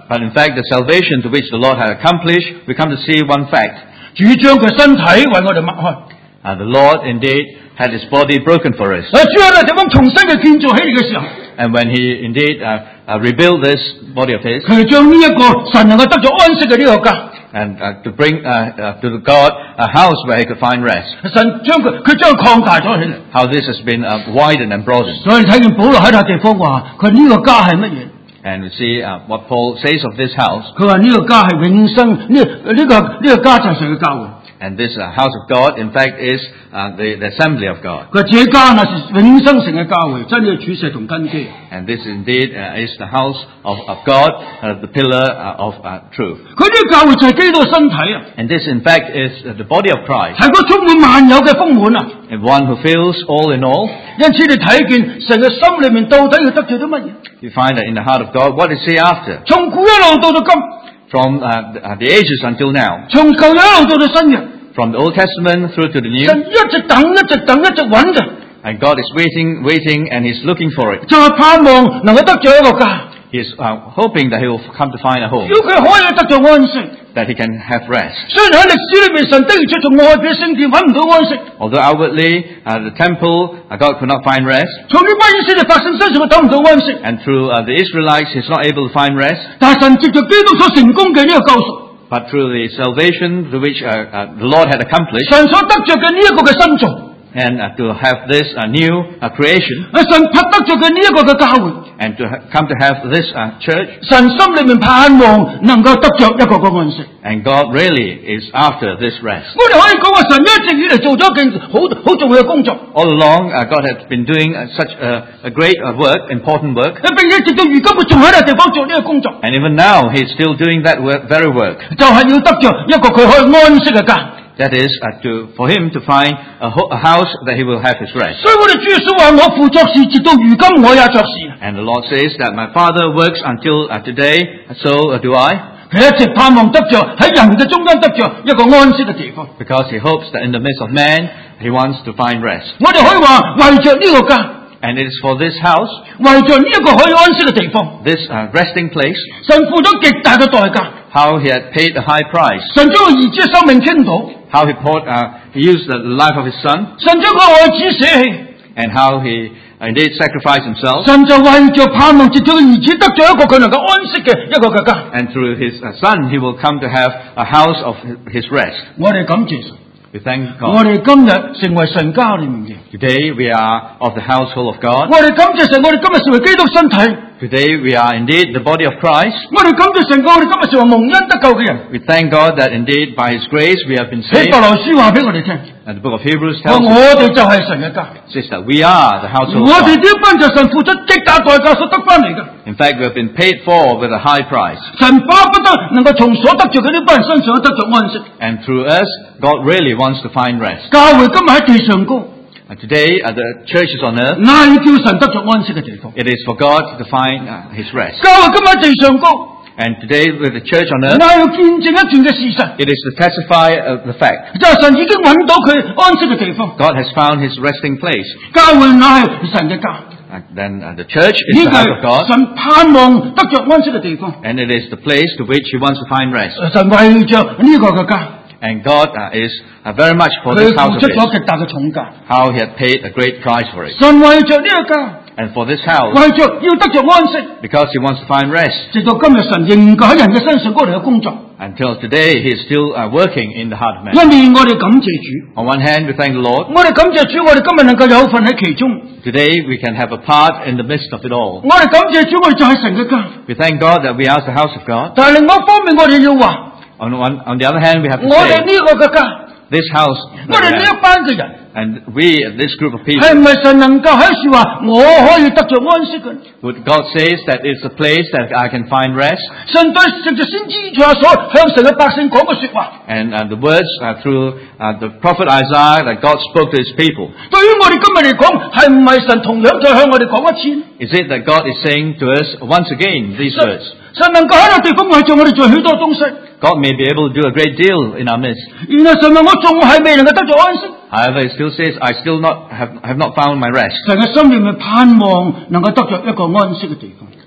But in fact, the salvation to which the Lord had accomplished, we come to see one fact. 主將佢身體為我哋擘開。 And the Lord indeed had his body broken for us. 啊，主喺呢個地方重新嘅建造起嚟嘅時候， And when he indeed uh, uh, rebuilt this body of his, 佢將呢一個神能夠得咗安息嘅呢個家， and uh, to bring uh, uh, to God a house where he could find rest, 神將佢佢將佢擴大咗起嚟。 how this has been uh, widened and broadened. 所以睇見保羅喺笪地方話，佢呢個家係乜嘢？ And we see uh, what Paul says of this house. 佢話呢個家係永生，呢呢個呢個家就係神嘅教會。 And this uh, house of God, in fact, is uh, the, the assembly of God. 佢話這家乃是永生城嘅教會，真理嘅柱石同根基。 And this indeed uh, is the house of, of God, uh, the pillar uh, of uh, truth. 佢呢個教會就係基督嘅身體啊， And this, in fact, is uh, the body of Christ, 係個充滿萬有嘅豐滿啊。 and one who fills all in all. 因此你睇見神嘅心裏面到底要得罪啲乜嘢？ You find that in the heart of God, what is he after? 從古一路到到今， From uh, the, uh, the ages until now, 從舊約一路到到新約， from the Old Testament through to the New, 神一直等，一直等，一直揾嘅， and God is waiting, waiting, and he's looking for it. 就係盼望能夠得罪一個家， He's uh, hoping that he will come to find a home, 要佢可以得罪安息。 that he can have rest. 雖然喺歷史裏面，神的而且從外邊聖殿揾唔到安息， Although outwardly, uh, the temple, uh, God could not find rest, 從呢班以色列百姓身上佢等唔到安息， and through uh, the Israelites, he's not able to find rest. 但係神藉着基督所成功嘅呢個救贖， But through the salvation to which uh, uh, the Lord had accomplished, 神所得着嘅呢一個嘅新造， and uh, to have this uh, new uh, creation, 啊神拍得着嘅呢一個嘅教會， and to ha- come to have this uh, church, 神心裏面盼望能夠得着一個個安息。 and God really is after this rest. 我哋可以講話，神一直以嚟做咗一件好好重要嘅工作， All along, uh, God has been doing uh, such a, a great uh, work, important work, 並且直到如今佢仲喺呢個地方做呢個工作， and even now He's still doing that work, very work. 就係要得着一個佢可以安息嘅家。 That is, uh, to, for Him to find a, ho- a house that He will have His rest. 所以我哋主耶穌話：我父作事，直到如今我也作事。 And the Lord says that my Father works until uh, today, so uh, do I, 佢一直盼望得着喺人嘅中間得着一個安息嘅地方。 because He hopes that in the midst of man, He wants to find rest. 我哋可以話為着呢個家， And it is for this house, 為着呢一個可以安息嘅地方， this uh, resting place, 神付咗極大嘅代價。 how He had paid a high price, 神將佢兒子嘅生命傾倒， how He poured, uh, He used the life of His Son, 神將佢愛子捨棄。 and how He indeed sacrificed Himself, 神就為着盼望藉住個兒子得咗一個佢能夠安息嘅一個嘅家。 and through His uh, Son, He will come to have a house of His rest. 我哋感謝神， We thank 我 God. 哋今日成為神家裏面嘅。 Today we are of the household of God. 我哋感謝神，我哋今日成為基督身體。 Today we are indeed the body of Christ. 我哋感謝神，我哋今日成為蒙恩得救嘅人。 We thank God that indeed by His grace we have been 喺 saved. 伯來書話俾我哋聽， And the book of Hebrews 話 tells 我 us 哋就係神嘅家， says that we are the household 我 of 哋 God. 呢一班就神付出極大代價所得翻嚟嘅。 In fact, we have been paid for with a high price. 神巴不得能夠從所得着嘅呢班人身上得着安息。 And through us, God really wants to find rest. 教會今日喺地上高， And today, uh, the churches on earth, 乃係叫神得着安息嘅地方。 it is for God to find uh, His rest. 教會今日喺地上高， And today, with the church on earth, 乃係要見證一段嘅事實， it is to testify of the fact 就係神已經揾到佢安息嘅地方。 God has found His resting place. 教會乃係神嘅家， And then uh, the church 呢 is 個 the house of 係 God, 神盼望得着安息嘅地方。 and it is the place to which He wants to find rest. 神為着呢個嘅家， And God uh, is uh, very much for 佢 this house 付 of 出咗 His, 極大嘅重價。 how He had paid a great price for it. 神為着呢個家， And for this house, 為着要得着安息， because He wants to find rest. 直到今日神仍舊喺人嘅身上嗰度嘅工作。 Until today, He is still uh, working in the heart of man. 一面我哋感謝主， On one hand, we thank the Lord. 我哋感謝主，我哋今日能夠有份喺其中。 Today, we can have a part in the midst of it all. 我哋感謝主，我哋就係神嘅家。 We thank God that we are the house of God. 但係另外一方面，我哋要話， On one, on the other hand, we have to 我哋 say, 呢個嘅家， this house, 我哋呢 that we 一 have, 班嘅人， and we, this group of people, 係唔係神能夠喺樹話我可以得着安息嘅？ would God says that it's a place that I can find rest, 神對藉着先知以賽亞所向神嘅百姓講嘅說話， and uh, the words uh, through uh, the prophet Isaiah that God spoke to His people. 對於我哋今日嚟講，係唔係神同樣再向我哋講一次？ Is it that God is saying to us once again these 神 words? 神能夠喺個地方為着我哋做許多東西， God may be able to do a great deal in our midst. 然後神話我仲係未能夠得着安息。 However, it still says, I still not have, have not found my rest. 神嘅心裏面盼望能夠得着一個安息嘅地方。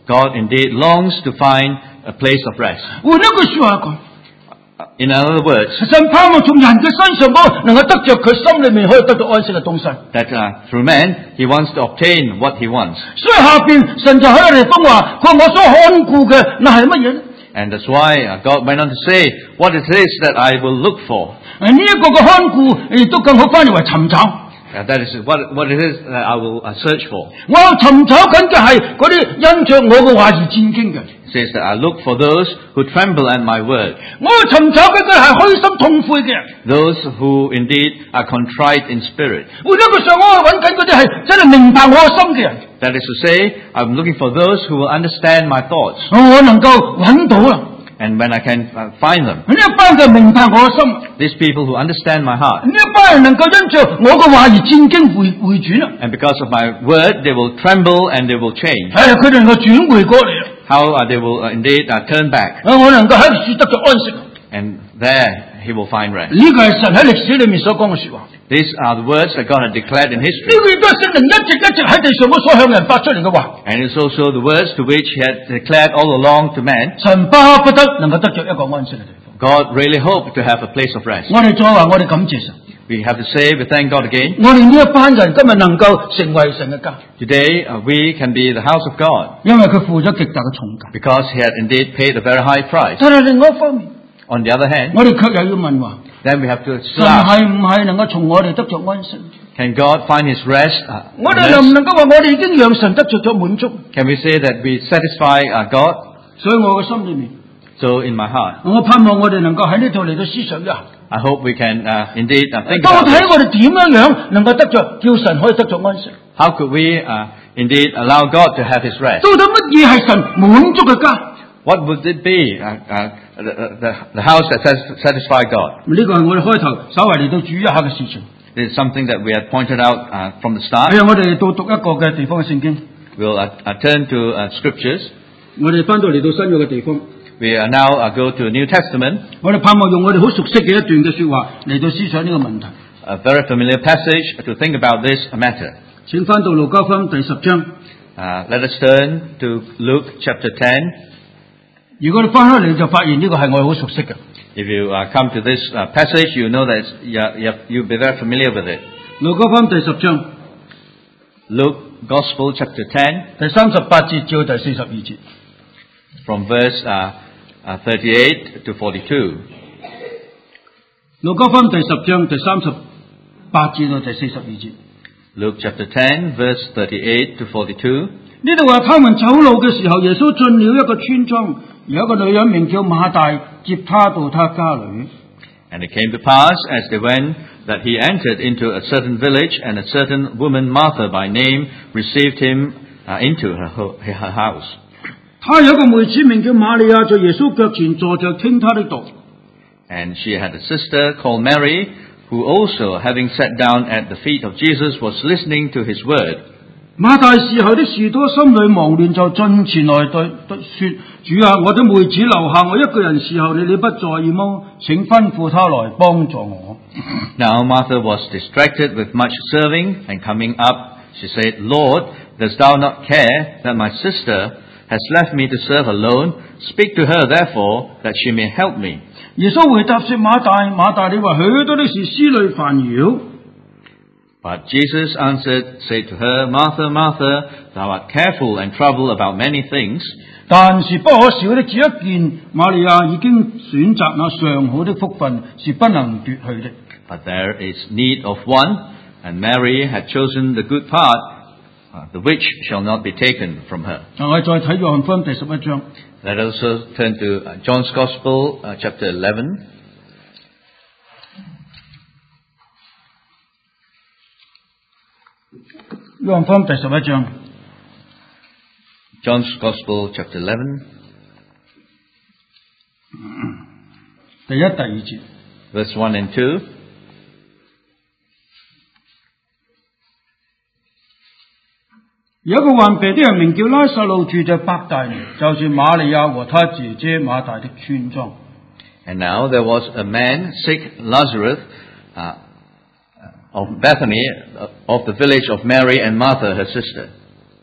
God indeed longs to find a place of rest. 換一句說話講， In other words, 神盼望從人嘅身上嗰能夠得着佢心裏面可以得到安息嘅東西。 that uh, through man, he wants to obtain what he wants. 所以下邊神就喺我哋地方話：佢話我所看顧嘅那係乜嘢咧？ And that's why uh, God went on to say, what it is that I will look for. 誒呢一個嘅看顧，亦都更好翻譯為尋找。 Uh, that is what, what it is that I will uh, search for. 我尋找緊嘅係嗰啲因着我嘅話而戰驚嘅。 It says that I look for those who tremble at my word. 我尋找緊嘅係虛心痛悔嘅人。 Those who indeed are contrite in spirit. 換一句上，我係揾緊嗰啲係真係明白我嘅心嘅人。 That is to say, I'm looking for those who will understand my thoughts. 我能夠揾到啦。 And when I can uh, find them, 呢一班嘅明白我嘅心。 these people who understand my heart. 呢一班人能夠因着我嘅話而戰驚回回轉啦。 And because of my word, they will tremble and they will change. 係佢哋能夠轉回過嚟啦。 How uh, they will uh, indeed uh, turn back. 我能夠喺處得着安息。 And there he will find rest. 呢個係神喺歷史裏面所講嘅說話。 These are the words that God had declared in 呢 history. 個亦都係聖靈一直一直喺地上所向人發出嚟嘅話。 And it's also the words to which he had declared all along to man. 神巴不得能夠得着一個安息嘅地方。 God really hoped to have a place of rest. 我哋再話，我哋感謝神。 We have to say we thank God again. 我哋呢一班人今日能夠成為神嘅家， Today uh, we can be the house of God 因為佢付咗極大嘅重價。 because he had indeed paid a very high price. 但係另外一方面， On the other hand, 我哋卻又要問話： then we have to 神 ask, 係唔係能夠從我哋得着安息？ can God find his rest? Uh, 我 in 哋能唔 us? 能夠話我哋已經讓神得着咗滿足？ Can we say that we satisfy uh, God? 所以我嘅心裏面， So in my heart, 我盼望我哋能夠喺呢度嚟到思想一下， I hope we can uh, indeed uh, think 到 about 底 this. 我哋點樣樣能夠得着，叫神可以得着安息？ How could we uh, indeed allow God to have his rest? 到底乜嘢係神滿足嘅家？ What would it be? Uh, uh, the, the, the house that satis- satisfies God. 呢個係我哋開頭稍為嚟到注意一下嘅事情。 This is something that we had pointed out uh, from the start. 係啊，我哋到讀一個嘅地方嘅聖經， We'll uh, uh, turn to uh, scriptures. 我哋翻到嚟到新約嘅地方， We are now uh, go to New Testament, 我哋盼望用我哋好熟悉嘅一段嘅說話嚟到思想呢個問題。 a very familiar passage to think about this matter. 請翻到路加福音第十章。 Uh, let us turn to Luke chapter ten. 如果你翻開嚟就發現呢個係我哋好熟悉嘅。 If you uh, come to this uh, passage, you know that it's, yeah, yeah, you'll be very familiar with it. 路加福音第十章 Luke Gospel chapter ten, 第三十八節至到第四十二節。 from verse uh, uh, thirty-eight to forty-two. 路加福音第十章第三十八節到第四十二節。 Luke chapter ten, verse thirty-eight to forty-two. 呢度話，他們走路嘅時候，耶穌進了一個村莊，有一個女人名叫馬大，接他到他家裏。 And it came to pass, as they went, that he entered into a certain village, and a certain woman, Martha by name, received him uh, into her, ho- her house. 他有一個妹子名叫瑪利亞，在耶穌腳前坐着聽他的道。 And she had a sister called Mary, who also, having sat down at the feet of Jesus, was listening to his word. 馬大侍候的事多，心裏忙亂，就進前來對對說：主啊，我的妹子留下我一個人侍候你，你不在意麼？請吩咐他來幫助我。 Now Martha was distracted with much serving, and coming up, she said, Lord, dost thou not care that my sister has left me to serve alone? Speak to her, therefore, that she may help me. 耶穌回答說：馬大，馬大，你話許多的事思慮煩擾。 But Jesus answered, said to her, Martha, Martha, thou art careful and troubled about many things, 但是不可少的只一件，瑪利亞已經選擇那上好的福分，是不能奪去的。 but there is need of one, and Mary had chosen the good part, uh, the which shall not be taken from her. 我哋再睇約翰福音第十一章， Let us also turn to uh, John's Gospel, uh, chapter eleven. 約翰福音第十一章 John's Gospel, chapter eleven, 第一、第二節。 verse one and two. 有一個患病的人名叫拉撒路，住在伯大尼，就是瑪利亞和他姐姐馬大的村莊。 And now there was a man sick, Lazarus, uh, of Bethany, uh, of the village of Mary and Martha, her sister.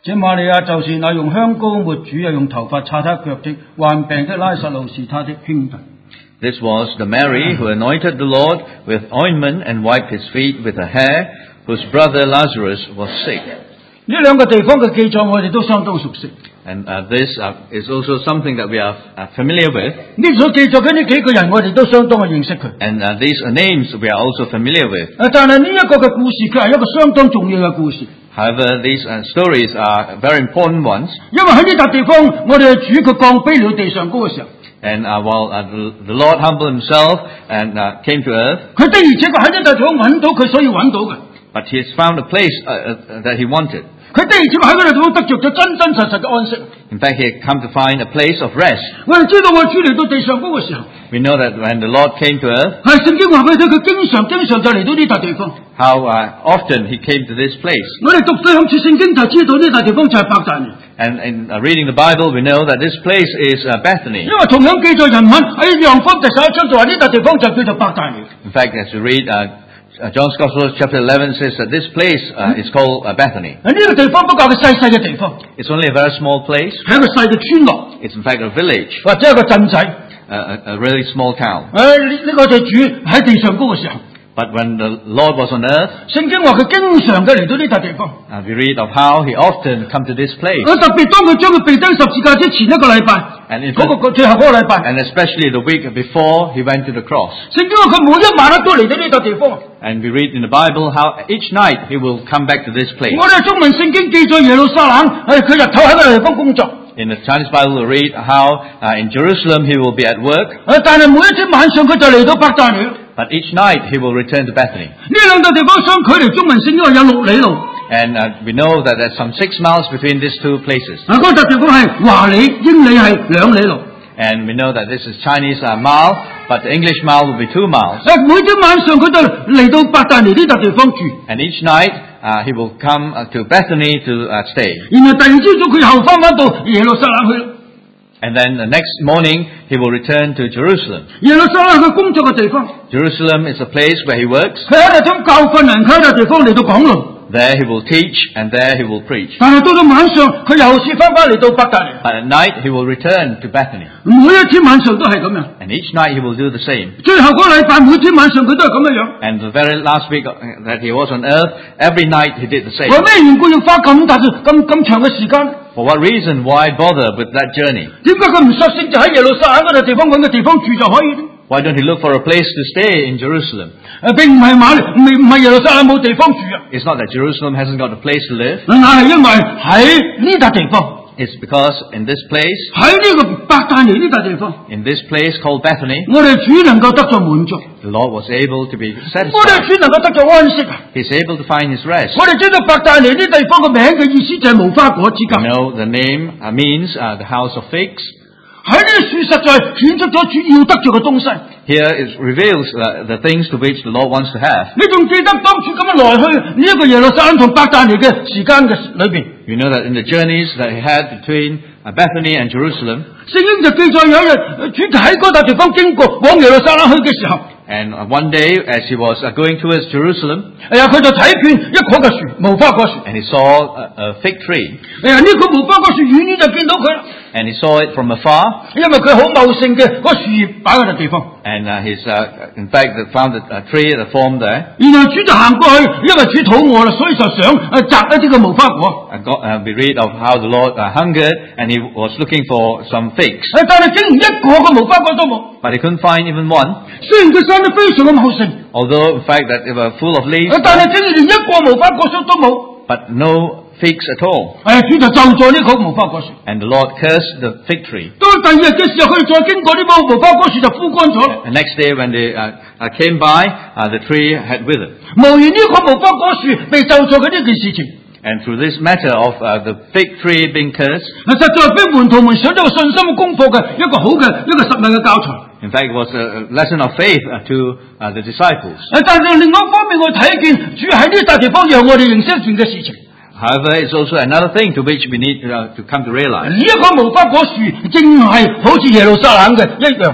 這瑪利亞就是那用香膏抹主又用頭髮擦他腳的患病的拉撒路是他的兄弟。 This was the Mary who anointed the Lord with ointment and wiped his feet with her hair, whose brother Lazarus was sick. 呢兩個地方嘅記載我哋都相當熟悉。 And uh, this uh, is also something that we are uh, familiar with. 呢所記載嘅呢幾個人我哋都相當嘅認識佢。 And uh, these uh, names we are also familiar with. 誒，但係呢一個嘅故事卻係一個相當重要嘅故事。 However, these uh, stories are very important ones. 因為喺呢笪地方，我哋嘅主佢降卑了地上高嘅時候。 And uh, while uh, the, the Lord humbled himself and uh, came to earth, 佢的而且確喺呢笪地方揾到佢所要揾到嘅。 but he has found a place uh, uh, that he wanted. 佢的而且確喺嗰度地方得着咗真真實實嘅安息。 In fact, he had come to find a place of rest. 我哋知道我主嚟到地上高嘅時候， We know that when the Lord came to earth, 係聖經話俾佢聽，佢經常經常就嚟到呢笪地方。 how uh, often he came to this place. 我哋讀兩次聖經就知道呢笪地方就係伯大尼。 And in uh, reading the Bible, we know that this place is uh, Bethany. 因為同樣記載人物喺約翰福音第十一章就話呢笪地方就叫做伯大尼。 In fact, as you read uh, uh, John's Gospel, chapter eleven says that this place uh, is called uh, Bethany. 喺呢個地方不過係個細細嘅地方， It's only a very small place. 係一個細嘅村落， It's in fact a village, 或者係個鎮仔。 a, a, a really small town. 誒呢呢個就係主喺地上高嘅時候， But when the Lord was on earth, 聖經話佢經常嘅嚟到呢笪地方。 uh, we read of how he often come to this place. 我特別當佢將佢被釘十字架之前一個禮拜， And, in 嗰、 fact, 個最後嗰個禮拜， and especially the week before he went to the cross. 聖經話佢每一晚都嚟到呢笪地方。 And we read in the Bible how each night he will come back to this place. 我哋中文聖經記載耶路撒冷，誒佢日頭喺個地方工作， In the Chinese Bible, we read how uh, in Jerusalem he will be at work, 誒但係每一天晚上佢就嚟到伯大尼。 but each night he will return to Bethany. 呢兩笪地方相距離中文聖經話有六里路。 And uh, we know that there's some six miles between these two places. 啊，嗰笪地方係華里，英里係兩里路。 And we know that this is Chinese uh, mile, but the English mile will be two miles. 誒每天晚上佢就嚟到伯大尼呢笪地方住， And each night uh, he will come uh, to Bethany to uh, stay. 然後第二朝早佢又翻返到耶路撒冷去。 And then the next morning he will return to Jerusalem. 耶路撒冷係佢工作嘅地方， Jerusalem is a place where he works. 佢喺度將教訓人，佢喺笪地方嚟到講論。 There he will teach, and there he will preach. 但係到咗晚上，佢又是翻返嚟到伯大尼。 But at night he will return to Bethany. 每一天晚上都係咁樣。 And each night he will do the same. 最後嗰個禮拜，每天晚上佢都係咁樣樣。 And the very last week that he was on earth, every night he did the same. 為咩緣故要花咁大嘅咁咁長嘅時間？ For what reason? Why bother with that journey? 點解佢唔索性就喺耶路撒冷嗰度地方揾個地方住就可以呢？ Why don't he look for a place to stay in Jerusalem? 誒並唔係馬利，唔係唔係耶路撒冷冇地方住啊！ It's not that Jerusalem hasn't got a place to live. 嗱係因為喺呢笪地方， It's because in this place, 喺呢個伯大尼呢笪地方， in this place called Bethany, 我哋主能夠得到滿足， the Lord was able to be 我哋 satisfied. 主能夠得到安息啊！ He's able to find his rest. 我哋知道伯大尼呢地方嘅名嘅意思就係無花果之 You 家。 know, the name uh, means uh, the house of figs. 喺呢個樹實在顯出咗主要得着嘅東西。 Here it reveals uh, the things to which the Lord wants to have. 你仲記得當主咁樣來去呢一個耶路撒冷同伯大尼嘅時間嘅裏邊， You know that in the journeys that he had between uh, Bethany and Jerusalem, 聖經就記載有一日主喺嗰笪地方經過往耶路撒冷去嘅時候， and uh, one day as he was uh, going towards Jerusalem, 哎呀佢就睇見一棵嘅樹，無花果樹。 and he saw a, a fig tree, 哎呀呢棵無花果樹遠遠就見到佢啦， and he saw it from afar, 因為佢好茂盛嘅嗰個樹葉擺喺笪地方。 and uh, he's uh, in fact found a, a tree that formed there. 然後主就行過去，因為主肚餓啦，所以就想誒摘一啲嘅無花果。 Uh, God, uh, we read of how the Lord uh, hungered, and he was looking for some figs, 誒但係竟然一個嘅無花果都冇。 but he couldn't find even one. 雖然佢生得非常嘅茂盛， Although in fact that they were full of leaves, 誒但係竟然連一個無花果樹都冇。 but no figs at all. 誒主就咒咗呢棵無花果樹。 And the Lord cursed the fig tree. 到第二日嘅時候，佢哋再經過呢棵無花果樹就枯乾咗啦。 The next day when they uh, uh, came by, uh, the tree had withered. 無疑呢棵無花果樹被咒咗嘅呢件事情， And through this matter of uh, the fig tree being cursed, 實在係俾門徒們上咗個信心嘅功課嘅一個好嘅一個實物嘅教材。 in fact, it was a lesson of faith uh, to uh, the disciples. 誒但係另外一方面，我睇見主喺呢笪地方讓我哋認識一件嘅事情。 However, it's also another thing to which we need uh, to come to realize. 呢一棵無花果樹正係好似耶路撒冷嘅一樣。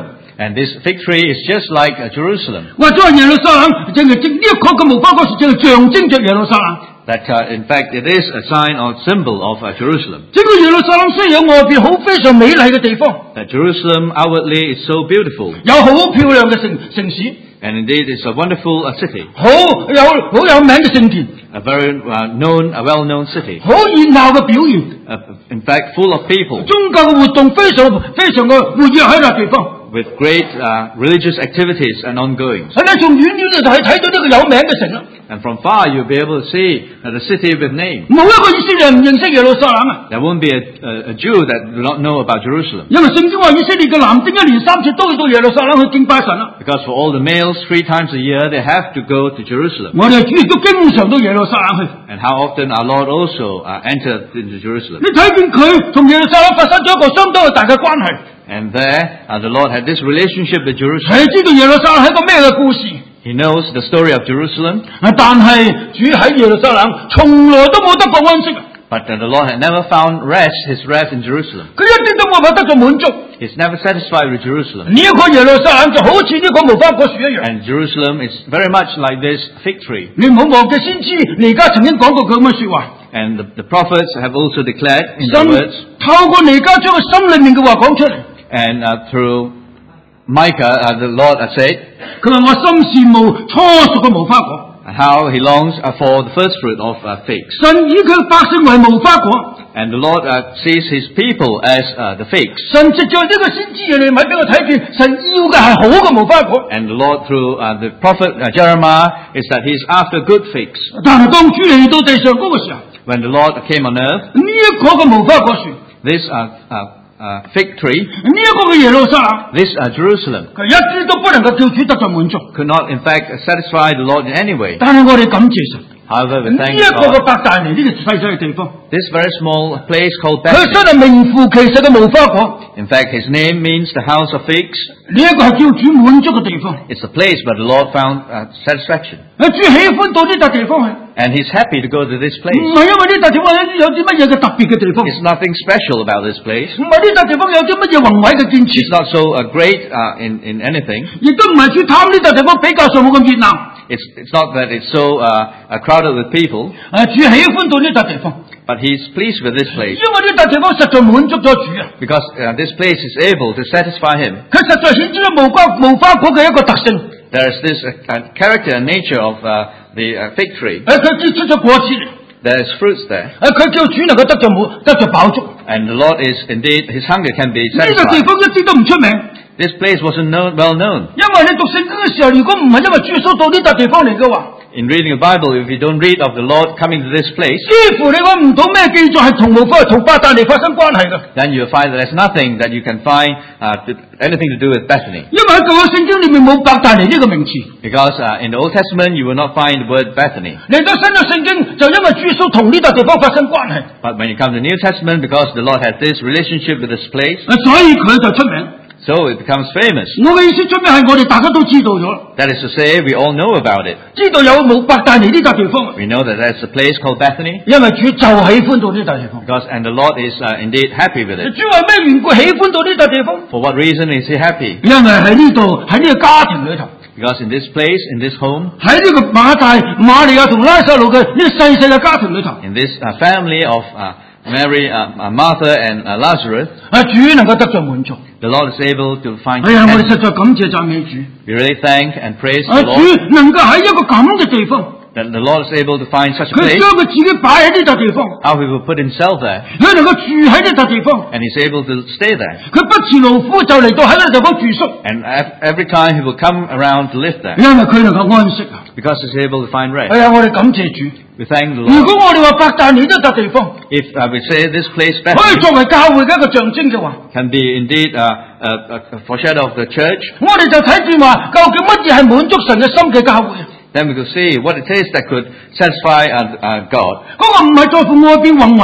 And this fig tree is just like uh, Jerusalem. 或者話耶路撒冷淨係呢一棵嘅無花果樹，淨係象徵着耶路撒冷。 That uh, in fact it is a sign or symbol of uh, Jerusalem. 整個耶路撒冷雖然有外邊好非常美麗嘅地方， That Jerusalem outwardly is so beautiful. 有好漂亮嘅城城市， And indeed it's a wonderful uh, city. 好有好有名嘅聖殿， A very uh, known, a well-known city. 好熱鬧嘅表現， Uh, in fact, full of people. 宗教嘅活動非常非常嘅活躍喺嗰地方。 With great uh, religious activities and ongoings. 係你從遠遠就係睇到呢個有名嘅城啦。 And from far you'll be able to see uh, the city with name. 冇一個以色列人唔認識耶路撒冷啊！ There won't be a, a, a Jew that do not know about Jerusalem. 因為聖經話以色列嘅男丁一年三次都要到耶路撒冷去敬拜神啦。 Because for all the males, three times a year, they have to go to Jerusalem. 我哋主亦都經常到耶路撒冷去。 And how often our Lord also uh, entered into Jerusalem. 你睇見佢同耶路撒冷發生咗一個相當大嘅關係。 And there, uh, the Lord had this relationship with Jerusalem. 係知道耶路撒冷係一個咩嘅故事？ He knows the story of Jerusalem. 但係主喺耶路撒冷從來都冇得過安息。 But uh, the Lord had never found rest, his rest in Jerusalem. 佢一啲都冇法得到滿足。 He's never satisfied with Jerusalem. 呢一個耶路撒冷就好似呢個無花果樹一樣。 And Jerusalem is very much like this fig tree. 你唔好忘記先知，你而家曾經講過佢咁嘅說話。 And the, the prophets have also declared in 神 their words, 透過彌迦將佢心裏面嘅話講出嚟。 and uh, through Micah, uh, the Lord uh, said, 佢話我心羨慕初熟嘅無花果。 how he longs uh, for the first fruit of uh, figs. 神以佢百姓為無花果。 And the Lord uh, sees his people as uh, the figs. 神藉着呢個先知耶利米俾我睇見，神要嘅係好嘅無花果。 And the Lord, through uh, the prophet uh, Jeremiah, is that he's after good figs. 但係當主嚟到地上高嘅時候， When the Lord came on earth, 呢一棵嘅無花果樹， this uh, uh, uh, fig tree, 呢一個嘅耶路撒冷， this uh, Jerusalem, 佢一啲都不能夠叫主得到滿足。 could not in fact satisfy the Lord in any way. 但係我哋感謝神， However, we 呢 thank 一個嘅 God. 伯大尼呢個細細嘅地方， This very small place called 佢 Bethany, 真係名副其實嘅無花果。 in fact, his name means the house of figs. 呢一個係叫主滿足嘅地方。 It's a place where the Lord found uh, satisfaction. 啊，主喜歡到呢笪地方去， And he's happy to go to this 唔 place. 係因為呢笪地方有啲有啲乜嘢嘅特別嘅地方， It's nothing special about this place. 唔係呢笪地方有啲乜嘢宏偉嘅建 It's 設， not so uh, great uh, in, in anything. 亦都唔係主貪呢笪地方比較上冇咁熱鬧。 It's, it's not that it's so uh, uh, crowded with people, 啊，主喜歡到呢笪地方， but he's pleased with this place 因為呢笪地方實在滿足咗主啊！ because uh, this place is able to satisfy him. 佢實在顯出咗無花無花果嘅一個特性， There's this uh, uh, character and nature of uh, the uh, fig tree. 誒佢結出咗果子嚟， There's fruits there. 誒佢叫主能夠得着滿得着飽足。 And the Lord is indeed, his hunger can be 呢個地 satisfied. 方一啲都唔出名， This place wasn't known, well known. 因為你讀聖經嘅時候，如果唔係因為主耶穌到呢笪地方嚟嘅話， In reading the Bible, if you don't read of the Lord coming to this place, 幾乎你揾唔到咩記載係同無花同伯大尼發生關係嘅， then you'll find that there's nothing that you can find uh, to, anything to do with Bethany. 因為喺舊嘅聖經裏面冇伯大尼呢個名詞。 Because uh, in the Old Testament, you will not find the word Bethany. 嚟到新嘅聖經，就因為主耶穌同呢笪地方發生關係， But when you come to the New Testament, because the Lord has this relationship with this place, 所以佢就出名。 so it becomes famous. 我嘅意思出名係我哋大家都知道咗， That is to say, we all know about it. 知道有冇伯大尼呢笪地方， We know that there's a place called Bethany, 因為主就喜歡到呢笪地方。 because and the Lord is uh, indeed happy with it. 主為咩緣故喜歡到呢笪地方？ For what reason is he happy? 因為喺呢度喺呢個家庭裏頭， Because in this place, in this home, 喺呢個馬大、瑪利亞同拉撒路嘅呢個細細嘅家庭裏頭， in this uh, family of uh, Mary, uh, uh, Martha, and uh, Lazarus, 啊主能夠得着滿足。 the Lord is able to find 哎呀，我哋 contentment. 實在感謝讚美主， We really thank and praise 啊 the 主 Lord 能夠喺一個咁嘅地方， that the Lord is able to find such a 佢 place, 將佢自己擺喺呢笪地方， how he will put himself there, 佢能夠住喺呢笪地方， and he's able to stay there. 佢不辭勞苦就嚟到喺呢個地方住宿， And ev- every time he will come around to live there, 因為佢能夠安息啊！ because he's able to find 哎 rest. 呀，我哋感謝主。 We thank the 如 Lord. 果我哋話伯大尼呢笪地方 If uh, we say this place 可以 Bethany 作為教會嘅一個象徵嘅話， can be indeed uh, a, a, a foreshadow of the church, 我哋就睇見話究竟乜嘢係滿足神嘅心嘅教會啊？ then we could see what it is that could satisfy uh, uh, God. 嗰個唔係在乎外邊宏偉，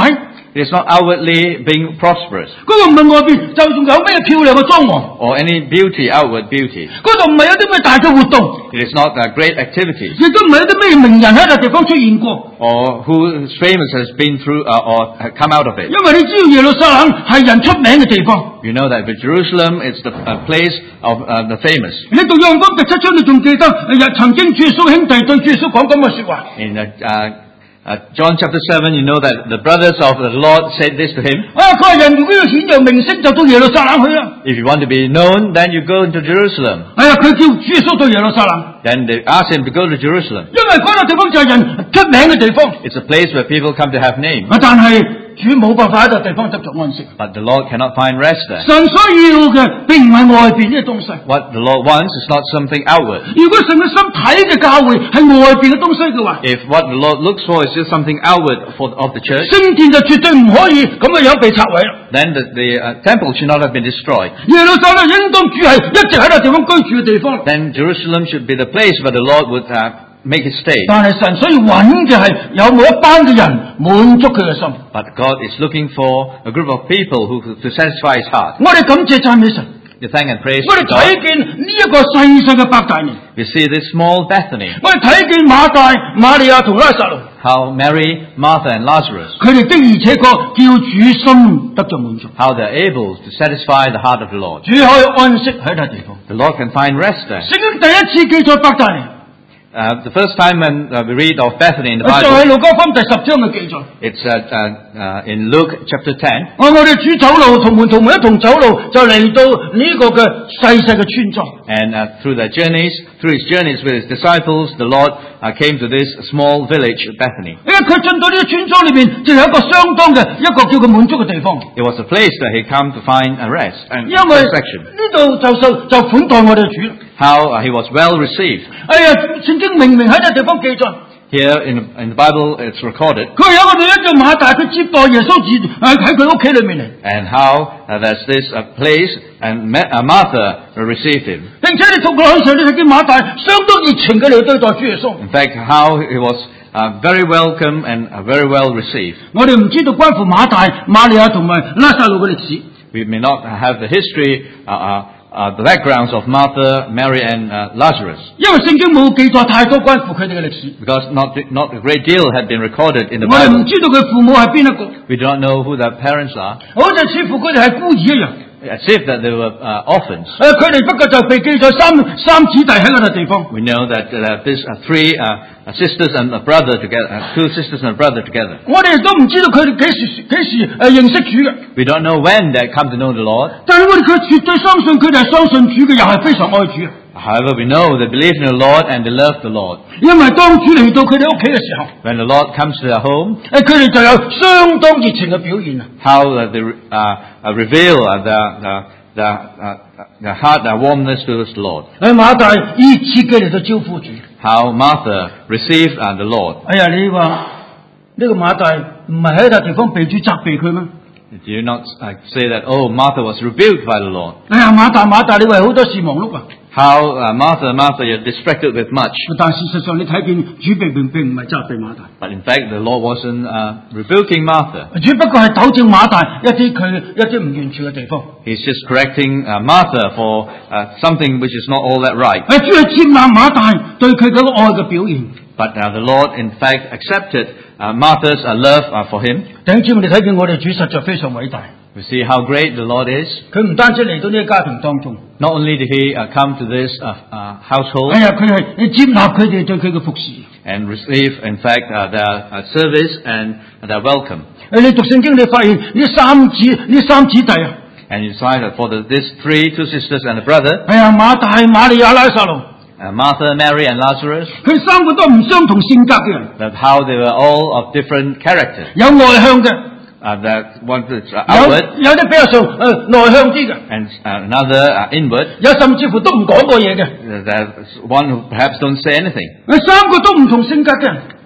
It is not outwardly being prosperous 嗰度唔係外邊就仲有咩漂亮嘅裝潢， or any beauty, outward beauty. 嗰度唔係有啲咩大嘅活動， It is not uh, great activities 亦都唔係有啲咩名人喺個地方出現過。 or who is famous has been through uh, or have come out of it. 因為你知道耶路撒冷係人出名嘅地方。 You know that with Jerusalem, it's the uh, place of uh, the famous. 你讀約翰福音第七章，你仲記得日曾經主耶穌兄弟對主耶穌講咁嘅説話。 In uh, uh, uh, John chapter seven, you know that the brothers of the Lord said this to him. 啊，佢話人如果要顯揚名聲，就到耶路撒冷去啦。 If you want to be known, then you go into Jerusalem. 係啊，佢叫主耶穌到耶路撒冷， Then they asked him to go to Jerusalem. 因為嗰個地方就係人出名嘅地方。 It's a place where people come to have name. 啊，但係主冇辦法喺個地方得着安息。 But the Lord cannot find rest there. 神所要嘅並唔係外邊呢個東西。 What the Lord wants is not something outward. 如果神嘅心睇嘅教會係外邊嘅東西嘅話， If what the Lord looks for is just something outward for, of the church, 聖殿就絕對唔可以咁嘅樣被拆毀啦。 then the, the uh, temple should not have been destroyed. 耶路撒冷應當住係一直喺個地方居住嘅地方。 Then Jerusalem should be the place where the Lord would uh, make his stay. 但係神所以揾嘅係有冇一班嘅人滿足佢嘅心。 But God is looking for a group of people who to satisfy his heart. 我哋感謝讚美神。 You thank and praise 我哋 God. 睇見呢一個細細嘅伯大尼， We see this small Bethany, 我哋睇見馬大、瑪利亞同拉撒路， how Mary, Martha, and Lazarus, 佢哋的而且確叫主心得着滿足， how they're able to satisfy the heart of the Lord. 主可以安息喺笪地方。 The Lord can find rest there. 聖經第一次記載伯大尼， Uh, the first time when uh, we read of Bethany in the 就喺 Bible, 路加福音第十章嘅記載。 it's uh, uh, uh, in Luke chapter ten. 我我哋主走路同門徒們一同走路，就嚟到呢個嘅細細嘅村莊。 And uh, through their journeys, through his journeys with his disciples, the Lord uh, came to this small village, Bethany. 因為佢進到呢個村莊裏邊，就有一個相當嘅一個叫佢滿足嘅地方。 It was a place that he come to find a rest and 因為 satisfaction. 呢度就受就款待我哋嘅主。 How uh, he was well received. 哎呀，聖經明明喺呢個地方記載。 Here in, in the Bible, it's recorded. 佢有個女人叫馬大，佢接待耶穌住喺喺佢屋企裏面嚟， And how uh, there's this uh, place and Ma- uh, Martha received him. 並且你讀落去時，你睇見馬大相當熱情嘅嚟對待主耶穌。 In fact, how he was uh, very welcome and uh, very well received. 我哋唔知道關乎馬大、瑪利亞同埋拉撒路嘅歷史， We may not have the history, uh, uh, uh, the backgrounds of Martha, Mary, and uh, Lazarus, 因為聖經冇記載太多關乎佢哋嘅歷史。 because not not a great deal had been recorded in the 我哋唔 Bible. 知道佢父母係邊一個， We do not know who their parents are. 好似似乎佢哋係孤兒一樣。 As if that they were uh, orphans. 誒，佢哋不過就被記載三三子弟喺嗰笪地方。 We know that uh, this uh, three uh, sisters and a brother together, uh, two sisters and a brother together. 我哋亦都唔知道佢哋幾時幾時誒認識主嘅， We don't know when they come to know the Lord. 但係我哋佢絕對相信佢哋係相信主嘅，又係非常愛主嘅。 However, we know they believe in the Lord and they love the Lord. 因為當主嚟到佢哋屋企嘅時候， When the Lord comes to their home, 誒佢哋就有相當熱情嘅表現啊！ how uh, they uh, uh, reveal uh, the, the, the, uh, the heart, their warmness towards the Lord. 誒馬大熱切嘅嚟到招呼主。 How Martha received uh, the Lord. 哎呀，你話呢個馬大唔係喺笪地方被主責備佢咩？ Do you not uh, say that, oh, Martha was rebuked by the Lord? 哎呀，馬大馬大，你為好多事忙碌啊！ How uh, Martha, Martha, you're distracted with much. 但事實上你睇見主並並並唔係責備馬大， But in fact, the Lord wasn't uh, rebuking Martha. 主不過係糾正馬大一啲佢一啲唔完全嘅地方。 He's just correcting uh, Martha for uh, something which is not all that right. 誒，主係接納馬大對佢嗰個愛嘅表現。 But uh, the Lord, in fact, accepted uh, Martha's uh, love uh, for him. 弟兄姊妹，你睇見我哋主實在非常偉大。 We see how great the Lord is. 佢唔單止嚟到呢個家庭當中， Not only did he uh, come to this uh, uh, household 哎呀，佢係接納佢哋對佢嘅服侍。 and receive, in fact, uh, their uh, service and their welcome. 誒，你讀聖經你發現呢三子呢三子弟啊， And you find that for the, these three, two sisters and a brother, 哎呀，馬大、瑪利亞、拉撒路， uh, Martha, Mary, and Lazarus, 佢三個都唔相同性格嘅人， that how they were all of different character. 有外向嘅， Uh, that one is uh, 有 outward 有啲比較上誒內向啲嘅， and uh, another uh, inward. 有甚至乎都唔講過嘢嘅。 Uh, There's one who perhaps don't say anything. 佢三個都唔同性格嘅人，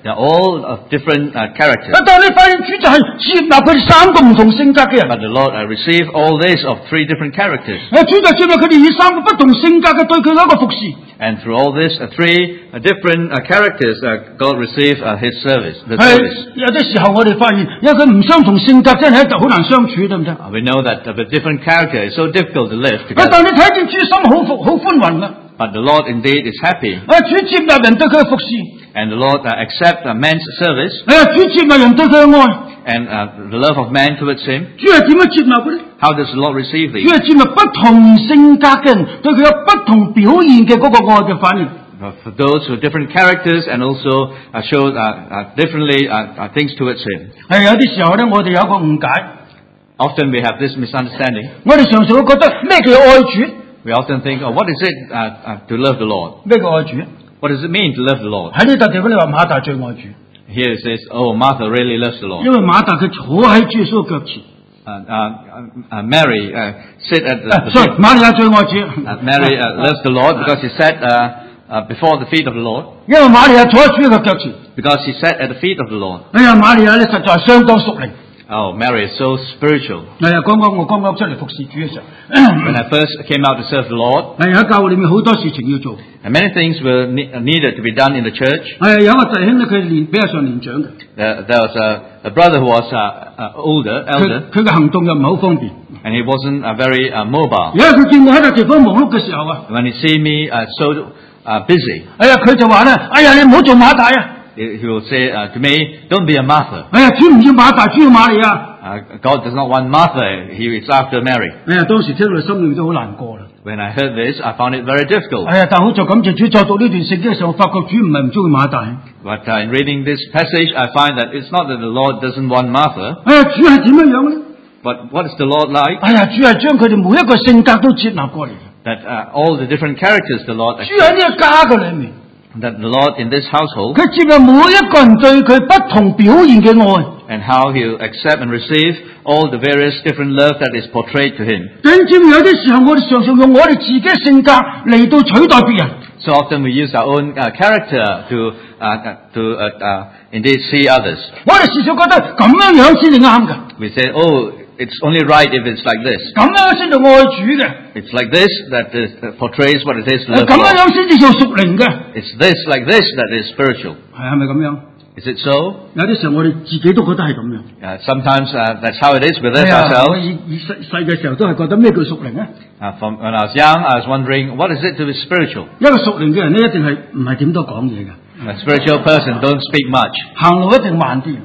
They are all of different uh, characters. 但係你發現主就係接納佢哋三個唔同性格嘅人。 But the Lord uh, received all this of three different characters. 主就接納佢哋以三個不同性格嘅對佢嘅一個服侍。 And through all this, uh, three uh, different uh, characters, uh, God received uh, His service. The 係 service. 有啲時候我哋發現，因為佢唔相同性格，真係一就好難相處，對唔對？ Uh, we know that uh, with different characters, it's so difficult to live 但 together. 你睇見主心好服好寬宏啊！ But the Lord indeed is happy. 啊，主接納人對佢嘅服侍， And the Lord uh, accepts uh, man's service 啊，主接納人對佢嘅愛。 and uh, the love of man towards Him. 主係點樣接納嘅咧？ How does the Lord receive 主 these? 係接納不同性格嘅人對佢有不同表現嘅嗰個愛嘅反應。 Uh, for those with different characters and also uh, show uh, uh, differently uh, uh, things towards Him. 係有啲時候咧，我哋有一個誤解， Often we have this misunderstanding. 我哋常常會覺得咩叫愛主？ We often think, oh, what is it uh, uh, to love the Lord? 咩叫愛主？ What does it mean to love the Lord? 喺呢笪地方你話馬大最愛主， Here it says, oh, Martha really loves the Lord. 因為馬大佢坐喺主耶穌嘅腳前。 Uh, uh, uh, Mary uh, sit at the, 啊 the ，sorry， feet. 瑪利亞最愛主， Uh, Mary uh, loves the Lord because she sat uh, uh, before the feet of the Lord. 因為瑪利亞坐喺主嘅腳前。 Because she sat at the feet of the Lord. 哎呀，瑪利亞咧實在係相當屬靈。 Oh, Mary is so spiritual. 係啊，剛剛我剛剛出嚟服侍主嘅時候， When I first came out to serve the Lord, 係喺教會裏面好多事情要做。 and many things were ne- needed to be done in the church. 係有一個弟兄咧，佢年比較上年長嘅， There, there was a, a brother who was uh, uh, older, 佢 elder, 佢嘅行動又唔係好方便。 and he wasn't uh, very uh, mobile. 有一日佢見我喺個地方忙碌嘅時候啊， When he see me uh, so uh, busy, 哎呀，佢就話咧：哎呀，你唔好做馬大啊！ he, he will say uh, to me, "Don't be a Martha. 哎呀，主唔要馬大，主要瑪利亞。 Uh, God does not want Martha. He is after Mary." 哎呀，當時聽到心裏面都好難過啦。 When I heard this, I found it very difficult. 哎呀，但好在感謝主，再讀呢段聖經嘅時候，我發覺主唔係唔中意馬大。 But uh, in reading this passage, I find that it's not that the Lord doesn't want Martha, 哎呀，主係點樣樣咧？ but what is the Lord like? 哎呀，主係將佢哋每一個性格都接納過嚟嘅。 That uh, all the different characters the Lord 主喺 accepts. 呢個家嘅裏面， That the Lord in this household, 佢接納每一個人對佢不同表現嘅愛。 and how He'll accept and receive all the various different love that is portrayed to Him. 弟兄姊妹，有啲時候我哋常常用我哋自己嘅性格嚟到取代別人。 So often we use our own uh, character to uh, uh, to uh, uh, indeed see others. 我哋時常覺得咁樣樣先至啱㗎， We say, oh, it's only right if it's like this. 咁樣先做愛主嘅， It's like this that, is, that portrays what it is to love 咁 the 樣 Lord. 樣先至做屬靈嘅， It's this like this that is spiritual. 係係咪咁樣？ Is it so? 有啲時候我哋自己都覺得係咁樣。 Uh, sometimes uh, that's how it is with us 係啊，我 ourselves. 以以細細嘅時候都係覺得咩叫屬靈咧？ Uh, from when I was young, I was wondering, what is it to be spiritual? 一個屬靈嘅人咧，一定係唔係點多講嘢嘅， A spiritual person don't speak much. 行路一定慢啲。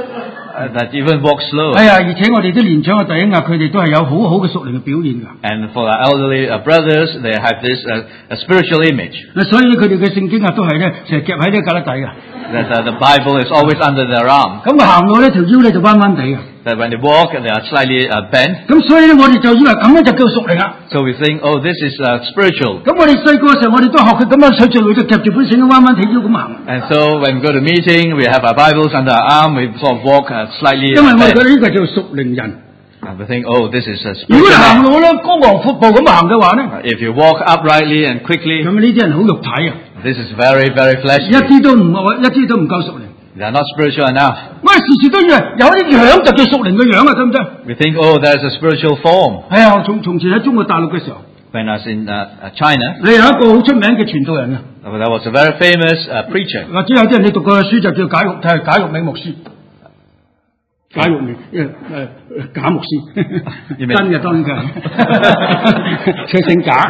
Uh, that even walk slow. 係啊，而且我哋啲年長嘅弟兄啊，佢哋都係有好好嘅屬靈嘅表現㗎。 And for our elderly uh, brothers, they have this uh, a spiritual image. 所以佢哋嘅聖經啊，都係咧成日夾喺呢個格底㗎。 That uh, the Bible is always under their arm. 咁佢行路呢條腰咧就彎彎地㗎。 That when they walk, they are slightly uh, bent. 咁所以咧，我哋就以為咁樣就叫屬靈啦。 So we think, oh, this is uh, spiritual. 咁我哋細個嘅時候，我哋都學佢咁樣，上聚會就夾住本聖經彎彎地腰咁行。 And so when we go to meeting, we have our Bibles under our arm. We sort of walk uh, slightly 因為 uh, 我哋覺 bent. 得呢個叫屬靈人。 And we think, oh, this is a 如果 spiritual 行 man. 路咧高昂闊步咁行嘅話咧， Uh, If you walk uprightly and quickly, 咁呢啲人好肉體啊， this is very, very 一 fleshly. 啲都唔一啲都唔夠屬靈。 They are not spiritual enough. 我哋時時都以為有啲樣就叫屬靈嘅樣啊，得唔得？ We think, oh, there's a spiritual form. 係啊，從從前喺中國大陸嘅時候， When I was in uh, uh, China, 你有一個好出名嘅傳道人啊， uh, there was a very famous uh, preacher. 或者有啲人你讀過嘅書就叫解育，係解育美牧師。解育美，誒誒假牧師， 你明真嘅當然佢係，佢姓假。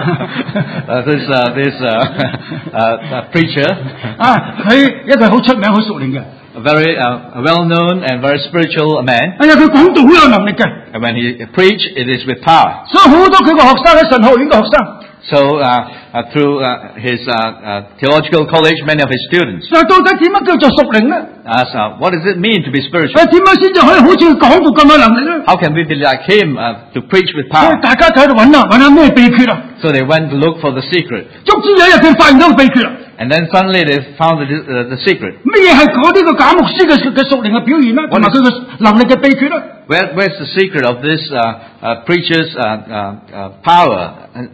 Uh, this uh, this uh, uh, uh, preacher, 啊，佢一個好出名、好屬靈嘅。 a very uh, well-known and very spiritual man. 哎呀，佢講道好有能力嘅， And when he preach, it is with power. 所以好多佢個學生喺神學院嘅學生， So uh, uh, through uh, his uh, uh, theological college, many of his students 就到底點樣叫做屬靈咧？ ask, uh, what does it mean to be spiritual? 誒點樣先至可以好似佢講道咁有能力咧？ How can we be like him uh, to preach with 所以 power? 大家喺度揾啊，揾下咩秘訣啊？ So they went to look for the secret. 總之有一日佢發現到個秘訣啦。 And then suddenly they found the, uh, the secret. 乜嘢係嗰啲個假牧師嘅嘅屬靈嘅表現咧？同埋佢嘅能力嘅秘訣咧？ Where, where's the secret of this uh, uh, preacher's uh, uh, uh, power and,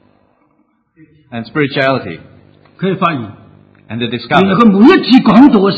and spirituality? 佢哋發現， And they 原來 discovered 佢每一次講道嘅時候啊，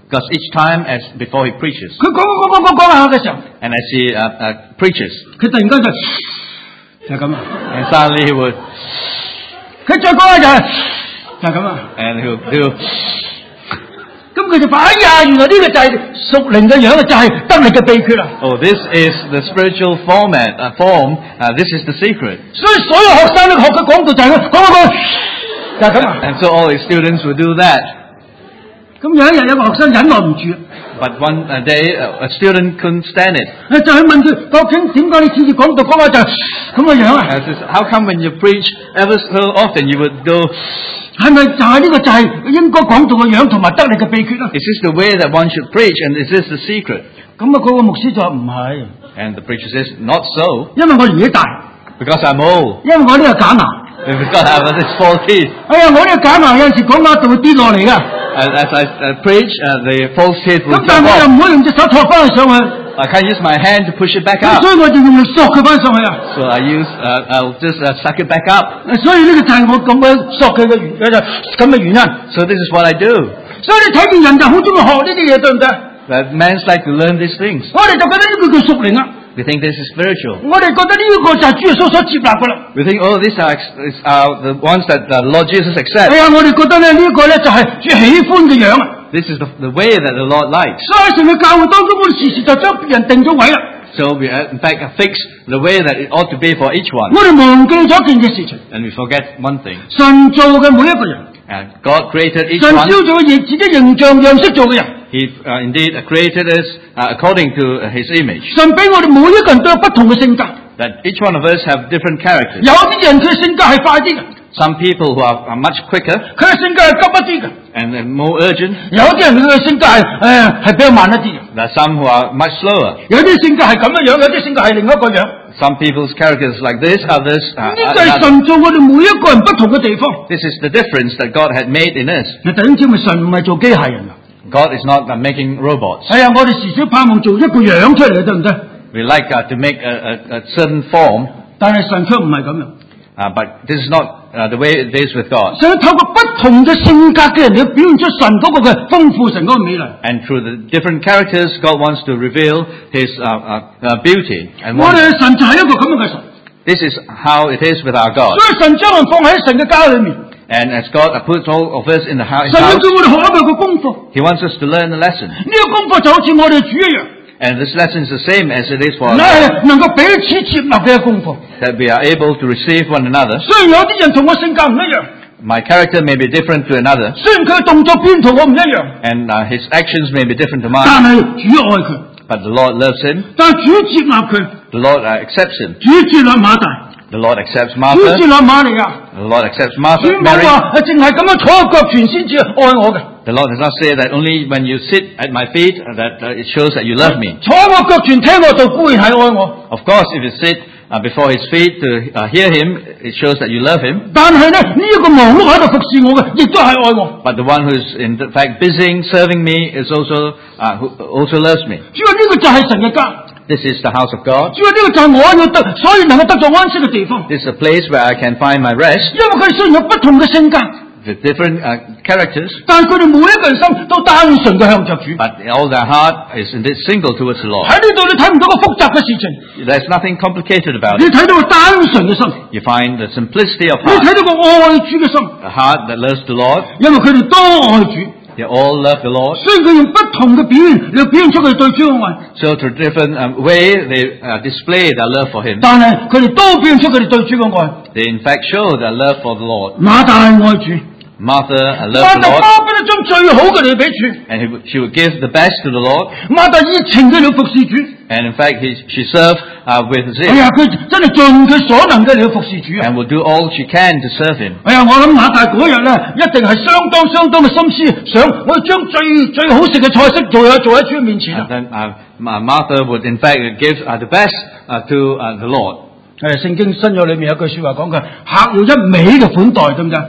Because each time as before he preaches, 佢講講講講講下嘅時候， and as he uh, uh, preaches, 佢突然間就就係咁啊， and suddenly he would, 佢再講下就係就係咁啊， and he'll do, 咁佢就話：哎呀，原來呢個就係屬靈嘅樣啊，就係得力嘅秘訣啊！ oh, this is the spiritual format, uh, form, uh, this is the secret. 所以所有學生都學佢講道就係咁講講講，就係咁啊！ And so all his students would do that. 咁有一日有個學生忍耐唔住， But one uh, day, uh, a student couldn't stand it. 就去問佢究竟點解你次次講道講下就咁嘅樣啊？ And says, how come when you preach ever so often you would go, 係咪就係呢個就係應該講道嘅樣同埋得力嘅秘訣啊？ is this the way that one should preach and is this the secret? 咁啊，嗰個牧師就話唔係， And the preacher says, not so, 因為我年紀大， because I'm old, 因為我呢個假牙。 and because I have this false teeth. 哎呀，我呢個假牙有陣時講下就會跌落嚟㗎。 And as I uh, preach, uh, the false teeth 咁 will 但 jump 係我又 off. 唔可以用隻手托翻佢上去， I can't use my hand to push it back 咁 up. 所以我就用力索佢翻上去啊。 So I use, uh, I'll just uh, suck it back up. 所以呢個就係我咁樣索佢嘅原，就咁嘅原因。 So this is what I do. 所以你睇見人就好中意學呢啲嘢，對唔對？ That men's like to learn these things. 我哋就覺得呢個叫屬靈啊， We think this is spiritual. 我哋覺得呢個就係主耶穌所接納㗎啦。 We think, oh, these are, is, are the ones that the Lord Jesus 哎 accepts. 呀，我哋覺得咧呢一個咧就係主喜歡嘅樣啊。 This is the, the way that the Lord likes. 所以喺成個教會當中，我哋時時就將別人定咗位啦。 So we, uh, in fact, fix the way that it ought to be for each one. 我哋忘記咗一件嘅事情， And we forget one thing. 神做嘅每一個人， And God created each 神 one. 照做嘅形自己形象樣式做嘅人， He uh, indeed created us uh, according to uh, His image. 神俾我哋每一個人都有不同嘅性格。 That each one of us have different characters. 有啲人佢嘅性格係快啲嘅， Some people who are, are much quicker 佢嘅性格係急一啲嘅； and uh, more urgent. 有啲人佢嘅性格係誒係比較慢一啲嘅； There are some who are much slower. 有啲性格係咁樣樣，有啲性格係另一個樣。 Some people's characters like this, others 呢 uh, 個係 another. 神做我哋每一個人不同嘅地方。 This is the difference that God had made in us. 你弟兄姊妹，神唔係做機械人啊！ God is not uh, making robots. 係啊，我哋時時盼望做一個樣出嚟嘅，對唔對？ We like uh, to make a, a, a certain form, 但係神卻唔係咁樣。 uh, but this is not uh, the way it is with God. 想透過不同嘅性格嘅人嚟表現出神嗰個嘅豐富，神嗰個美麗。 And through the different characters, God wants to reveal His uh, uh, uh, beauty. And 我 wonder. 哋嘅神就係一個咁樣嘅神， This is how it is with our 所 God. 以神將人放喺神嘅家裏面， And as God uh, puts all of us in the house, 神要叫我哋學一個功課。 He wants us to learn the lesson. 呢個功課就好似我哋主一樣， And this lesson is the same as it is for 你 us, 係能夠彼此接納嘅功課。 that we are able to receive one another. 雖然有啲人同我性格唔一樣， My character may be different to another, 雖然佢嘅動作邊同我唔一樣， and uh, his actions may be different to 但 mine, 係主愛佢， but the Lord loves him. 但係主接納佢， The Lord uh, accepts him. 主接納馬大， The Lord accepts 主 Martha. 接納瑪利亞。 The Lord accepts 主 Martha, 冇 Mary. 話係淨係咁樣坐喺腳前先至愛我嘅， The Lord does not say that only when you sit at my feet uh, that uh, it shows that you love me. 坐喺我腳前聽我道固然係愛我， Of course, if you sit uh, before his feet to uh, hear him, it shows that you love him. 但係咧呢一個忙碌喺度服侍我嘅，亦都係愛我。 But the one who's in fact busy serving me is also uh, who also loves me. 主話呢個就係神嘅家， This is the house of God. 主話呢個就係我要得，所以能夠得到安息嘅地方。 This is a place where I can find my rest 因為佢哋雖然有不同嘅性格， with different uh, characters, 但係佢哋每一個人心都單純嘅向着主。 but all their heart is indeed single towards the Lord. 喺呢度你睇唔到個複雜嘅事情， There's nothing complicated about 你 it. 睇到個單純嘅心， You find the simplicity of 你 heart, 睇到個愛主嘅心， a heart that loves the Lord. 因為佢哋都愛主。 They all love the Lord. 雖然佢用不同嘅表現嚟表現出佢哋對主嘅愛， So through different um, way, they uh, display their love for Him. 但係佢哋都表現出佢哋對主嘅愛。 They in fact show their love for the Lord. 馬大愛主， Martha uh, 馬 loved 大 the Lord, 巴不得將最好嘅嚟俾主， and he, would- she would give the best to the Lord. 馬大熱情嘅嚟服侍主。 And in fact, he, she served uh, with 哎 zeal 呀，佢真係盡佢所能嘅嚟服侍主啊！ and would do all she can to serve Him. 哎呀，我諗馬大嗰日咧，一定係相當相當嘅心思，想我要將最最好食嘅菜式做喺做喺主面前 And 啊！ then uh, Ma- Martha would in fact give uh, the best uh, to uh, the Lord. 誒，聖經新約裏面有句說話講嘅，客要一味嘅款待，得唔得？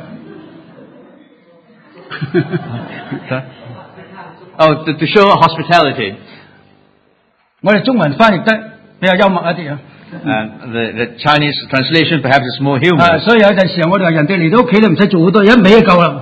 Oh, to, to show hospitality. 我哋中文翻譯得比較幽默一啲啊！ Uh, the, the Chinese translation perhaps is more 啊， humorous. 所以有陣時候我哋話人哋嚟到屋企你唔使做好多嘢，一味就夠啦。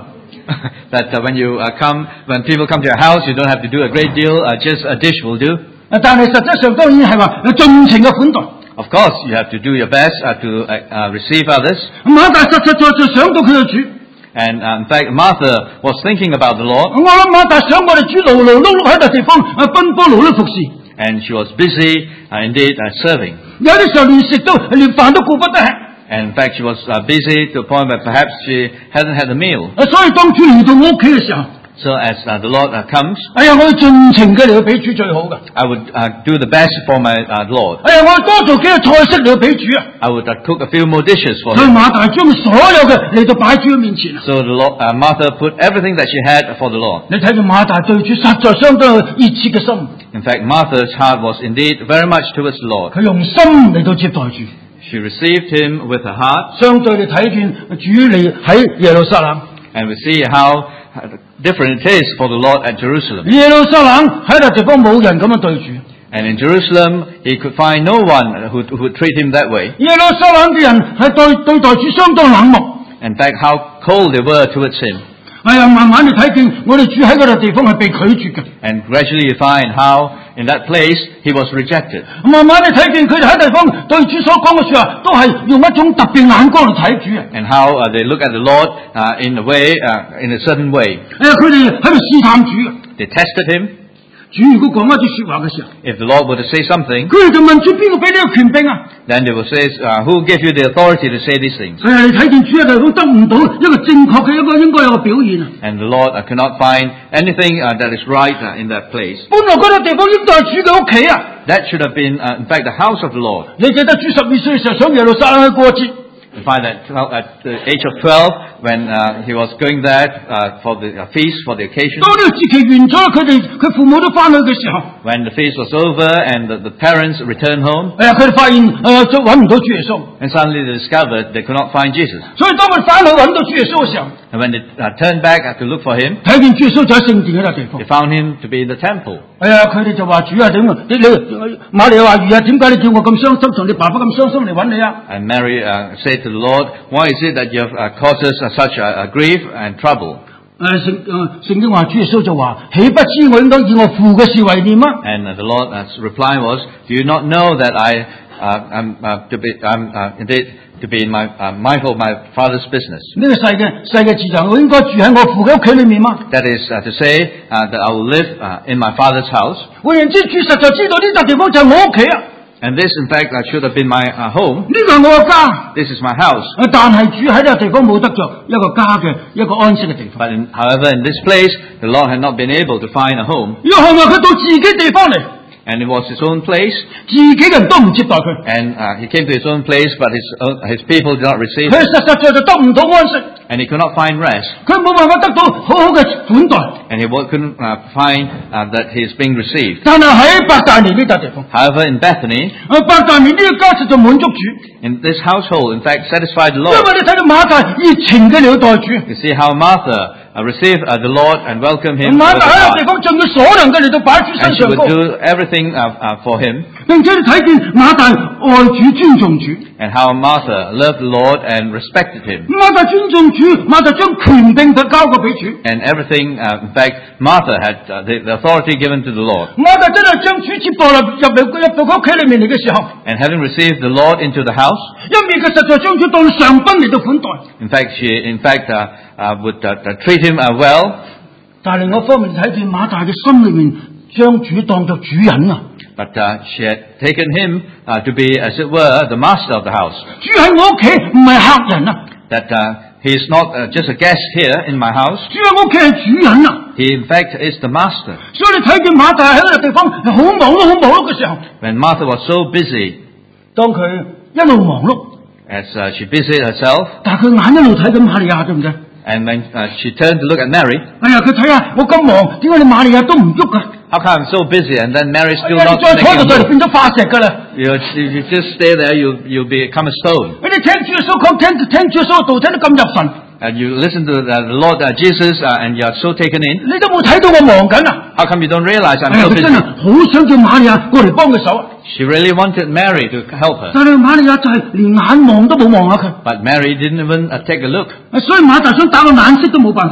that uh, when you uh, come, when people come to your house, you don't have to do a great deal, uh, just a dish will do. 但係實質上當然係話盡情嘅款待。 Of course, you have to do your best uh, to uh, uh, receive others. 馬大實實在在想到佢嘅主。 And uh, in fact, Martha was thinking about the Lord. 我諗馬大想我哋主勞勞碌碌喺笪地方啊奔波勞碌服侍。 And she was busy, uh, indeed, uh, serving. 有啲時候連食都連飯都顧不得吃。 And in fact, she was uh, busy to the point where perhaps she hadn't had a meal. 所以當主嚟到我屋企嘅時候。 So as uh, the Lord uh, comes, 哎呀，我要盡情嘅嚟到俾主最好嘅。 I would uh, do the best for my uh, Lord. 哎呀，我要多做幾個菜式嚟到俾主啊。 I would uh, cook a few more dishes for 所以 him. 馬大將所有嘅嚟到擺主嘅面前。 So the Lord, uh, Martha put everything that she had for the Lord. 你睇到馬大對主實在相當有熱切嘅心。 In fact, Martha's heart was indeed very much towards the Lord. 佢用心嚟到接待主。 She received him with her heart. 相對你睇見主嚟喺耶路撒冷。 And we see how different it is for the Lord at Jerusalem. 耶路撒冷喺笪地方冇人咁樣對主。 And in Jerusalem, he could find no one who, who would treat him that way. 耶路撒冷嘅人係對對待主相當冷漠。 In fact, how cold they were towards him. 哎呀，慢慢你睇見我哋主喺嗰笪地方係被拒絕嘅。 And gradually you find how in that place he was rejected. 慢慢你睇見佢哋喺地方對主所講嘅說話，都係用一種特別眼光嚟睇主啊。 And how uh, they look at the Lord uh, in a way, uh, in a certain way. 哎呀，佢哋喺度試探主啊。 They tested him. 主如果講一句說話嘅時候， If the Lord were to say something, 佢哋就問主邊個俾呢個權柄啊？ then they will say, uh, who gave you the authority to say these things? 係啊，你睇見主喺地方得唔到一個正確嘅一個應該有嘅表現啊。 And the Lord uh, cannot find anything uh, that is right uh, in that place. 本來嗰笪地方應該係主嘅屋企啊。 That should have been, uh, in fact, the house of the Lord. 你記得主十二歲嘅時候上耶路撒冷去過節。 You find that at the age of twelve, when uh, he was going there uh, for the uh, feast, for the occasion. 當呢個節期完咗，佢哋佢父母都翻去嘅時候， When the feast was over and the, the parents returned home, 哎呀，佢哋發現誒就揾唔到主耶穌。 and suddenly they discovered they could not find Jesus. 所以當佢翻去揾到主耶穌嘅時候， And when they uh, turned back uh, to look for him, 睇見主耶穌就喺聖殿嗰笪地方 they。found him to be in the temple. 哎呀，佢哋就話主啊，點啊？你你瑪利亞話：如啊，點解你叫我咁傷心，同你爸爸咁傷心嚟揾你啊？ And Mary uh, said to the Lord, "Why is it that you have uh, caused us uh, such a, a grief and trouble?" 誒聖誒聖經話主耶穌就話：豈不知我應當以我父嘅事為念嗎？ And uh, the Lord's uh, reply was, "Do you not know that I uh, am uh, to be I'm uh, indeed to be my uh, mindful of my Father's business?" 呢個世嘅世嘅字就我應該住喺我父嘅屋企裏面嗎？ That is uh, to say uh, that I will live uh, in my Father's house. 換言之，主實在知道呢笪地方就係我屋企啊！ And this, in fact, uh, should have been my uh, home. 呢個係我嘅家。 This is my house. 但係主喺呢個地方冇得着一個家嘅一個安息嘅地方。 But in, however, in this place, the Lord had not been able to find a home. 約翰話佢到自己地方嚟， And it was his own place. 自己嘅人都唔接待佢， And uh, he came to his own place, but his, own, his people did not receive 佢 him. 實實在在得唔到安息， And he could not find rest. 佢冇辦法得到好好嘅款待。 And he wa- couldn't uh, find uh, that he is being received. 但係喺伯大尼呢笪地方， However, in Bethany, 啊伯大尼呢個家實在滿足主， in this household, in fact, satisfied the 因 Lord. 為你睇到馬大熱情嘅了待主， You see how Martha uh, received uh, the Lord and welcomed him. 馬 with 大 a 喺個 heart. 地方盡佢所能嘅嚟到擺主 And 身 she 上 would 高， do everything uh, uh, for him. 並且你睇見馬大愛主尊重主， And how Martha loved the Lord and respected him. 馬大尊重主，馬大將權柄佢交過俾主， And everything, uh, in fact, Martha had uh, the, the authority given to the Lord. 馬大真係將主接待入入嚟入到佢屋企裏面嚟嘅時候， And having received the Lord into the house, 一面佢實在將主當上賓嚟到款待， in fact, she, in fact, uh, uh, would uh, uh, treat him uh, well. 但係另一方面睇見馬大嘅心裏面將主當作主人啊！ But uh, she had taken him uh, to be, as it were, the master of the house. 主喺我屋企唔係客人啊， That uh, he is not uh, just a guest here in my house. 主喺我屋企係主人啊！ He, in fact, is the master. 所以你睇見馬大喺嗰個地方好忙碌、好忙碌嘅時候， When Martha was so busy, 當佢一路忙碌， as uh, she busied herself, 但係佢眼一路睇緊瑪利亞，對唔對？ and when uh, she turned to look at Mary, 哎呀，佢睇下我咁忙，點解你瑪利亞都唔喐啊？ how come I'm so busy and then Mary's 哎 still 呀， not 你再坐喺 making 度 a 就 move? 變咗化石㗎啦！ You, you you just stay there, you'll, you'll become a stone. 你哋聽主耶穌講，聽聽主耶穌嘅道，聽得咁入神， And you listen to the Lord uh, Jesus uh, and you are so taken in. 你都冇睇到我忙緊啊！ How come you don't realize I'm 哎呀， so 佢真係 busy? 好想叫瑪利亞過嚟幫佢手啊！ She really wanted Mary to help her. 但係瑪利亞就係連眼望都冇望下佢， But Mary didn't even uh, take a look. 所以馬大想打個眼色都冇辦法。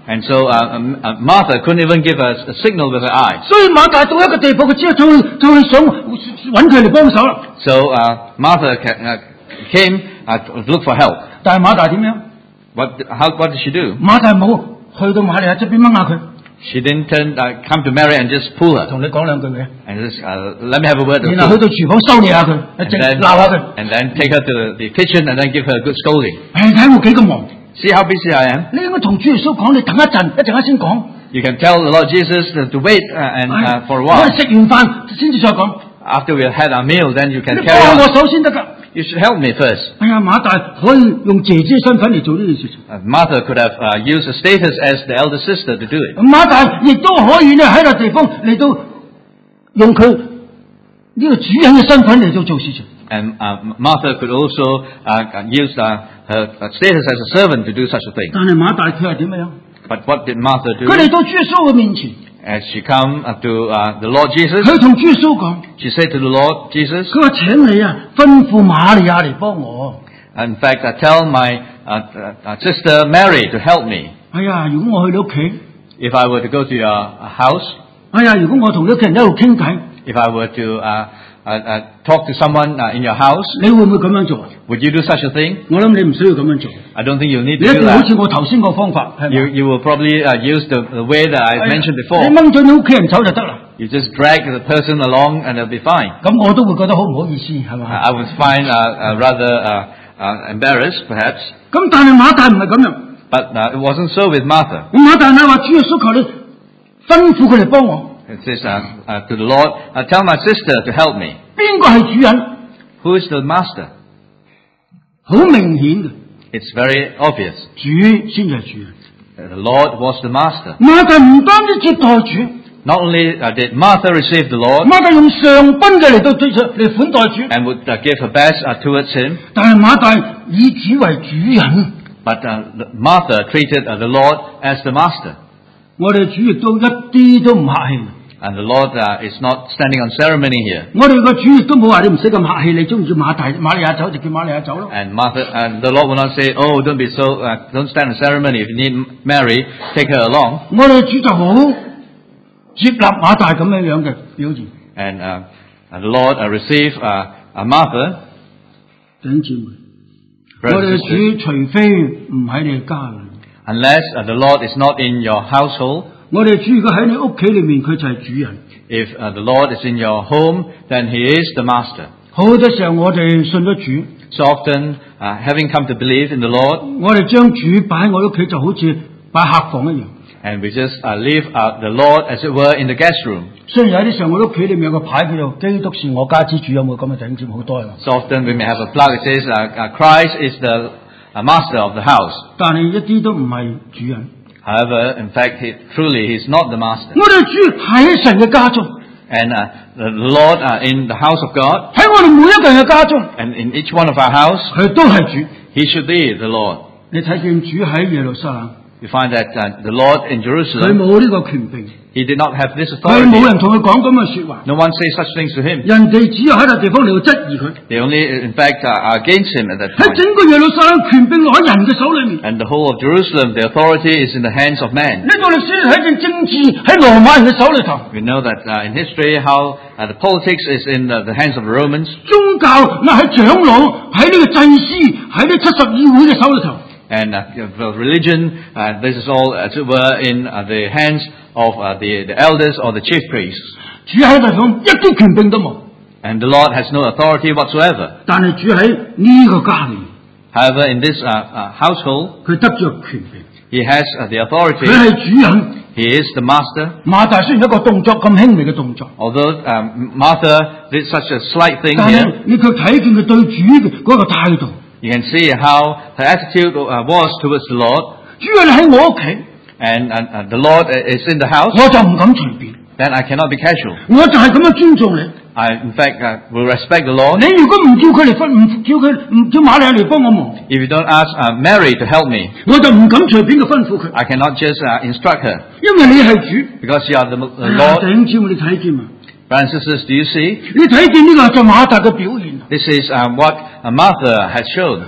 And so uh, um, uh, Martha couldn't even give a, a signal with her eyes. 所以馬大到一個地步，佢只係就去就去想揾佢嚟幫手啦。 So uh, Martha ca- uh, came uh, to look for help. 但係馬大點樣？ What, how, what did she do? 馬大冇去到瑪利亞側邊掹下佢， She didn't turn, uh, come to Mary and just pull her. 同你講兩句嘅， And just, uh, let me have a word or 然後去 two. 到廚房收嘢下佢，一 And 直 then, 鬧下佢。 and then take her to the, the kitchen and then give her a good scolding. 誒，睇我幾咁忙， See how busy I am? 你應該同主耶穌講，你等一陣，一陣間先講。 You can tell the Lord Jesus to, to wait uh, and uh, for a 我 while. 哋食完飯先至再講。 After we have had our meal, then you 你 can 幫 carry 我 on. 手先得㗎。 You should help me first. 哎呀，馬大可以用姐姐身份嚟做呢件事情。 Uh, Martha could have uh, used her status as the elder sister to do it. 馬大亦都可以咧喺個地方嚟到用佢呢個主人嘅身份嚟到做事情。 And uh, Martha could also uh, use uh, her uh, status as a servant to do such a thing. 但係馬大佢係點樣？ But what did Martha do? 佢嚟到主耶穌嘅面前， As she come uh, to uh, the Lord Jesus, 佢同主耶穌講： she said to the Lord Jesus, 佢話請你啊，吩咐瑪利亞嚟幫我。 in fact, I tell my uh, uh, uh, sister Mary to help me. 哎呀，如果我去你屋企， If I were to go to your uh, house, 哎呀，如果我同你屋企人一路傾偈， if I were to uh, uh, uh, talk to someone uh, in your house, 你會唔會咁樣做啊？ would you do such a thing? 我諗你唔需要咁樣做， I don't think you need 你 to 一 do 定好 that. 似我頭先個方法，係 You, 咪？ you will probably uh, use the, the way that I 哎呀 mentioned 你 before. 掹咗你屋企人走就得啦。 You just drag the person along and it'll be fine. 咁我都會覺得好唔好意思，係 Uh, 嘛？ I would find uh, uh, rather uh, uh, embarrassed, perhaps. 咁但係馬大唔係咁樣， But uh, it wasn't so with Martha. 咁馬大係話主耶穌求你吩咐佢嚟幫我。 It says uh, uh, to the Lord, uh, tell my sister to help me. 邊個係主人？ Who is the master? 好明顯嘅， It's very obvious. 主先至係主人。 Uh, The Lord was the master. 馬大唔單止接待主， Not only uh, did Martha receive the Lord 馬大用上賓嘅嚟到對嚟款待主， and would uh, give her best uh, towards him, 但係馬大以主為主人。 but uh, Martha treated uh, the Lord as the master. 我哋主亦都一啲都唔客氣。 And the Lord uh, is not standing on ceremony here. 我哋個主亦都冇話你唔使咁客氣，你中唔中意馬大瑪利亞走就叫瑪利亞走咯。 And Martha, and the Lord will not say, "Oh, don't be so, uh, don't stand on ceremony. If you need Mary, take her along." 我哋主就好接納馬大咁樣樣嘅表現。 And, uh, and the Lord uh, receive uh, uh, Martha. 弟兄姊妹，我 brothers 哋 and sisters, 主除非唔喺你家裏， unless uh, the Lord is not in your household, 我哋主如果喺你屋企裏面，佢就係主人。 if uh, the Lord is in your home, then He is the master. 好多時候我哋信咗主， So often, uh, having come to believe in the Lord, 我哋將主擺喺我屋企就好似擺客房一樣。 and we just uh, leave uh, the Lord, as it were, in the guest room. 雖然有啲時候我屋企裏面有個牌叫做基督是我家之主，有冇咁嘅弟兄姊妹？好多係嘛？ So often we may have a plug that says, uh, uh, Christ is the uh, master of the house. 但係一啲都唔係主人。 However, in fact, he, truly, He's not the master. 我哋主喺神嘅家中， And uh, the Lord uh, in the house of God, 喺我哋每一個人嘅家中， and in each one of our house, 佢都係主。 He should be the Lord. 你睇見主喺耶路撒冷， You find that uh, the Lord in 佢 Jerusalem, 冇呢個權柄， He did not have this 佢冇 authority. 人同佢講咁嘅說話。 No one says such things to Him. 人哋只有喺笪地方嚟到質疑佢。 They only, in fact, uh, are against Him at that 喺 time. 整個耶路撒冷權柄落喺人嘅手裏面。 And the whole of Jerusalem, the authority is in the hands of man. 呢個歷史睇見政治喺羅馬人嘅手裏頭， We know that uh, in history how uh, the politics is in the, the hands of the Romans, 宗教嗱喺長老喺呢個祭司喺呢七十議會嘅手裏頭。 and uh, the religion, uh, this is all, as it were, in uh, the hands of uh, the, the elders or the chief priests. 主喺地方一啲權柄都冇， And the Lord has no authority whatsoever. 但係主喺呢個家裏面， However, in this uh, uh, household, 佢得着權柄， He has uh, the 佢 authority. 係主人。 He is the master. 馬大雖然一個動作咁輕微嘅動作， Although um, Martha did such a slight thing 但係 here, 你卻睇見佢對主嘅嗰個態度。 you can see how her attitude uh, was towards the Lord. 主啊，你喺我屋企， And uh, uh, the Lord is in the house, 我就唔敢隨便， then I cannot be casual. 我就係咁樣尊重你。 I, in fact, uh, will respect the Lord. 你如果唔叫佢嚟分，唔叫佢唔叫瑪利亞嚟幫我忙， If you don't ask uh, Mary to help me, 我就唔敢隨便嘅吩咐佢， I cannot just uh, instruct her, 因為你係主。 because you are the, the 哎呀 Lord. 弟兄姊妹，你睇見嘛？ Brothers and sisters, do you see? 你睇見呢個就馬大嘅表現。 This is uh, what uh, Martha has shown. 你睇見呢個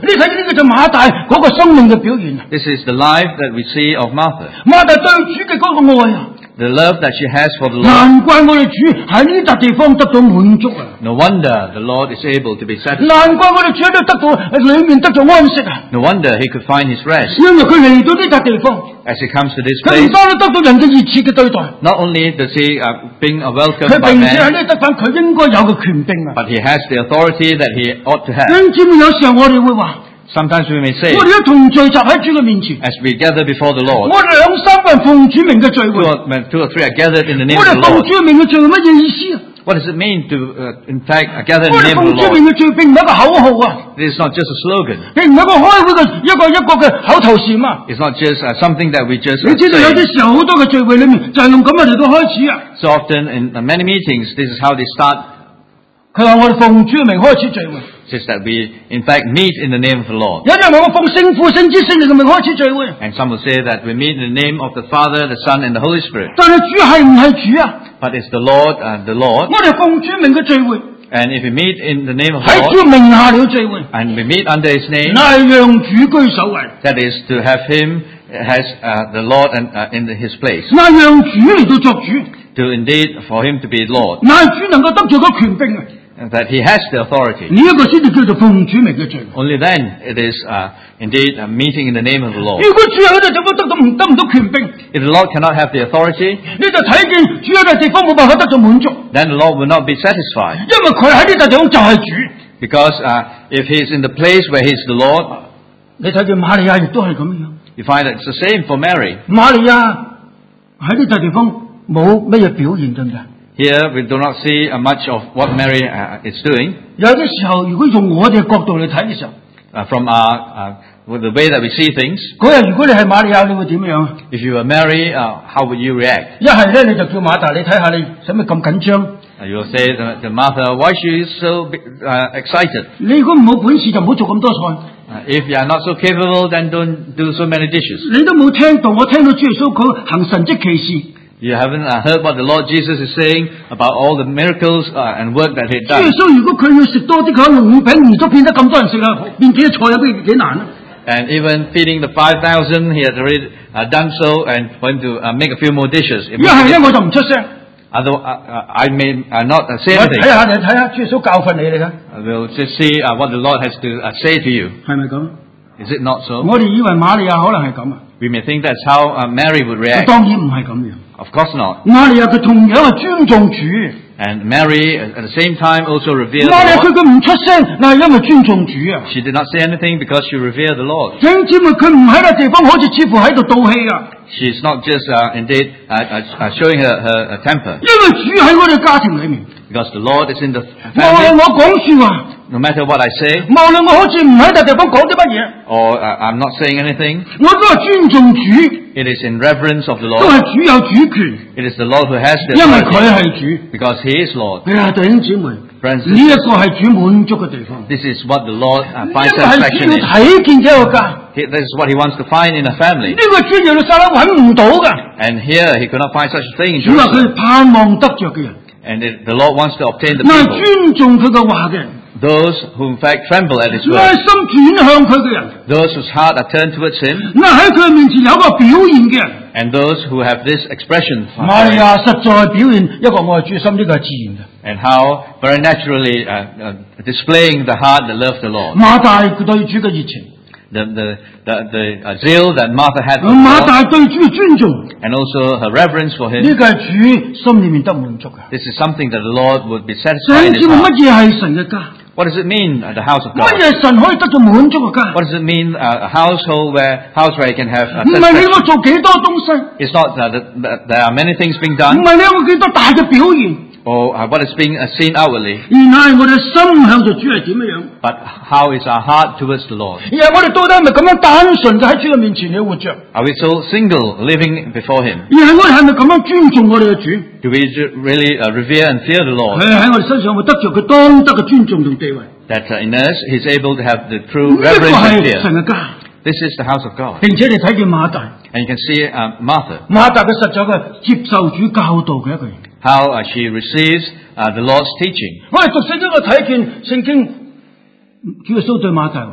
個就馬大嗰個生命嘅表現啊！ This is the life that we see of Martha. 馬大對主嘅嗰個愛啊！ The love that she has for the Lord. 難怪我哋主喺呢笪地方得到滿足啊！ No wonder the Lord is able to be satisfied. 難怪我哋主喺度得到裏面得到安息啊！ No wonder he could find his rest 因為佢嚟到呢笪地方， as he comes to this 佢唔 place. 單止得到人嘅熱切嘅對待， Not only does he uh, being uh, 佢 welcomed by 並且喺 men, 呢得返佢應該有嘅權柄啊！ but he has the authority that he ought to have. 因此有時候我哋會話， Sometimes we may say, 我哋一同聚集喺主嘅面前， as we gather before the 我 Lord, 哋兩三個人奉主名嘅聚 two 會， or, when two or three are gathered in the name 我 of 哋 the 奉 Lord. 主名嘅聚會乜嘢意思啊？ What does it mean to, uh, in fact, uh, gather in 我 the 哋 name 奉 of the 主名 Lord? 嘅聚並唔係一個口號啊！ It is not just a slogan. 並唔係一個開會嘅一個一個嘅口頭禪啊！ It's not just uh, something that we just 你 uh, 知道有啲 say. 時候好多嘅聚會裏面就係用咁樣嚟到開始啊！ So often in uh, many meetings, this is how they start. 佢話我哋奉主名開始聚會， Just that we, in fact, meet in the name of the Lord. 有啲人話我奉聖父、聖子、聖靈嘅名開始聚會， And some will say that we meet in the name of the Father, the Son, and the Holy Spirit. 但係主係唔係主啊？ But it's the Lord and the Lord. 我哋奉主名嘅聚會， And if we meet in the name of the 喺 Lord, 主名下了聚會， and we meet under His name, 那係讓主居首位， that is to have Him as uh, the Lord and, uh, in His place. 那係讓主嚟到作主， To indeed for Him to be Lord. 那係主能夠得著個權柄啊！ And that He has the authority. 呢一個先至叫做奉主名嘅聚會。 Only then it is uh, indeed a meeting in the name of the Lord. 如果主喺度地方得到唔得唔到權柄， If the Lord cannot have the authority, 你就睇見主喺笪地方冇辦法得到滿足， then the Lord will not be satisfied. 因為佢喺呢笪地方就係主。 Because uh, if He is in the place where He is the Lord, 你睇見瑪利亞亦都係咁樣， you find that it's the same for Mary. 瑪利亞喺呢笪地方冇乜嘢表現，得唔得？ Here we do not see uh, much of what Mary uh, is doing. 有啲時候，如果用我哋嘅角度嚟睇嘅時候， Uh, from our, uh, with the way that we see things. 嗰日如果你係瑪利亞，你會點樣啊？ If you were Mary, uh, how would you react? 一係咧你就叫馬大，你睇下你使乜咁緊張？ Uh, you will say to, to Martha, why she is so uh, excited? 你如果唔好本事，就唔好做咁多菜。 Uh, if you are not so capable, then don't do so many dishes. 你都冇聽到，我聽到主耶穌佢行神蹟奇事。 You haven't uh, heard what the Lord Jesus is saying about all the miracles uh, and work that He had 主耶 done. 穌如果佢要食多啲，佢可能五餅魚都變得咁多人食啦，變幾多菜有幾幾難啊？ And even feeding the five thousand, He had already uh, done so, and for Him to uh, make a few more dishes. It 一係咧 makes 我 it- 就唔出聲， Although uh, uh, I may uh, not uh, say 我 anything, 睇下你睇下主耶穌教訓你嚟㗎， I will just see uh, what the Lord has to uh, say to you. 係咪咁？ Is it not so? 我哋以為瑪利亞可能係咁啊， We may think that's how uh, Mary would react. 當然唔係咁樣。 Of course not. 瑪利亞佢同樣係尊重主， And Mary, at at the same time, also revered 瑪利亞 the 佢 Lord. 佢唔出聲，那係因為尊重主啊。 She did not say anything because she revered the Lord. 弟兄姊妹，佢唔喺個地方，好似似乎喺度鬥氣啊， She's not just uh, indeed uh, uh, uh, showing her, her, her temper. 因為主喺我哋家庭裏面， Because the Lord is in the 無論 family. 我講說話， No matter what I say, 無論我好似唔喺笪地方講啲乜嘢， or uh, I'm not saying anything, 我都係尊重主， it is in reverence of the 都 Lord. 係主有主權， It is the Lord who has the 因為佢 authority. 係主。 Because He is Lord. 哎呀，弟兄姊妹， Friends, 呢一個係主滿足嘅地方， this is what the Lord uh, 因 finds 為係 satisfaction 主 in. 要睇見嘅一個家， He- This is what He wants to find in a family. 呢個主耶路撒冷揾唔到㗎。 And here He could not find such a thing in 主話佢 Jerusalem. 係盼望得着嘅人， And it, the Lord wants to obtain the 那係 people. 尊重佢嘅話嘅人， Those who in fact tremble at His 那係 word. 心轉向佢嘅人， Those whose heart are turned towards Him. 那喺佢面前有一個表現嘅人。 And those who have this expression. 瑪利亞實在表現一個愛主嘅心，呢個係自然嘅。 And how very naturally uh, uh, displaying the heart that loves the Lord. 馬大佢對主嘅熱情， The, the, the, the uh, zeal that Martha had for the 馬 Lord. 大對主嘅尊重， And also her reverence for 呢 Him. 個係主心裏面得滿足嘅。 This is something that the Lord would be 想 satisfied in 知 His 道乜 heart. 嘢係神嘅家？ What does it mean, uh, the house of 乜 God? 嘢係神可以得到滿足嘅家？ What does it mean, uh, a household where, house where you can have uh, 唔係你我 satisfaction? 做幾多東西， It's not uh, that, that there are many things being 唔 done, 係你有幾多大嘅表現， or uh, what is being uh, seen outwardly, 而係我哋心向着主係點樣。 but how is our heart towards the Lord? 而係我哋到底係咪咁樣單純就喺主嘅面前嚟活着？ Are we so single, living before Him? 而係我哋係咪咁樣尊重我哋嘅主？ Do we ju- really uh, revere and fear the Lord? 佢喺我哋身上會得着佢當得嘅尊重同地位。 That uh, in us He's able to have the true 呢個 reverence and 係神 fear. 嘅家， This is the house of God. 並且你睇見馬大， And you can see uh, Martha, 馬大佢實在嘅接受主教導嘅一個人。 how uh, she receives uh, the Lord's teaching. 我哋讀聖經我睇見聖經，主耶穌對馬大話：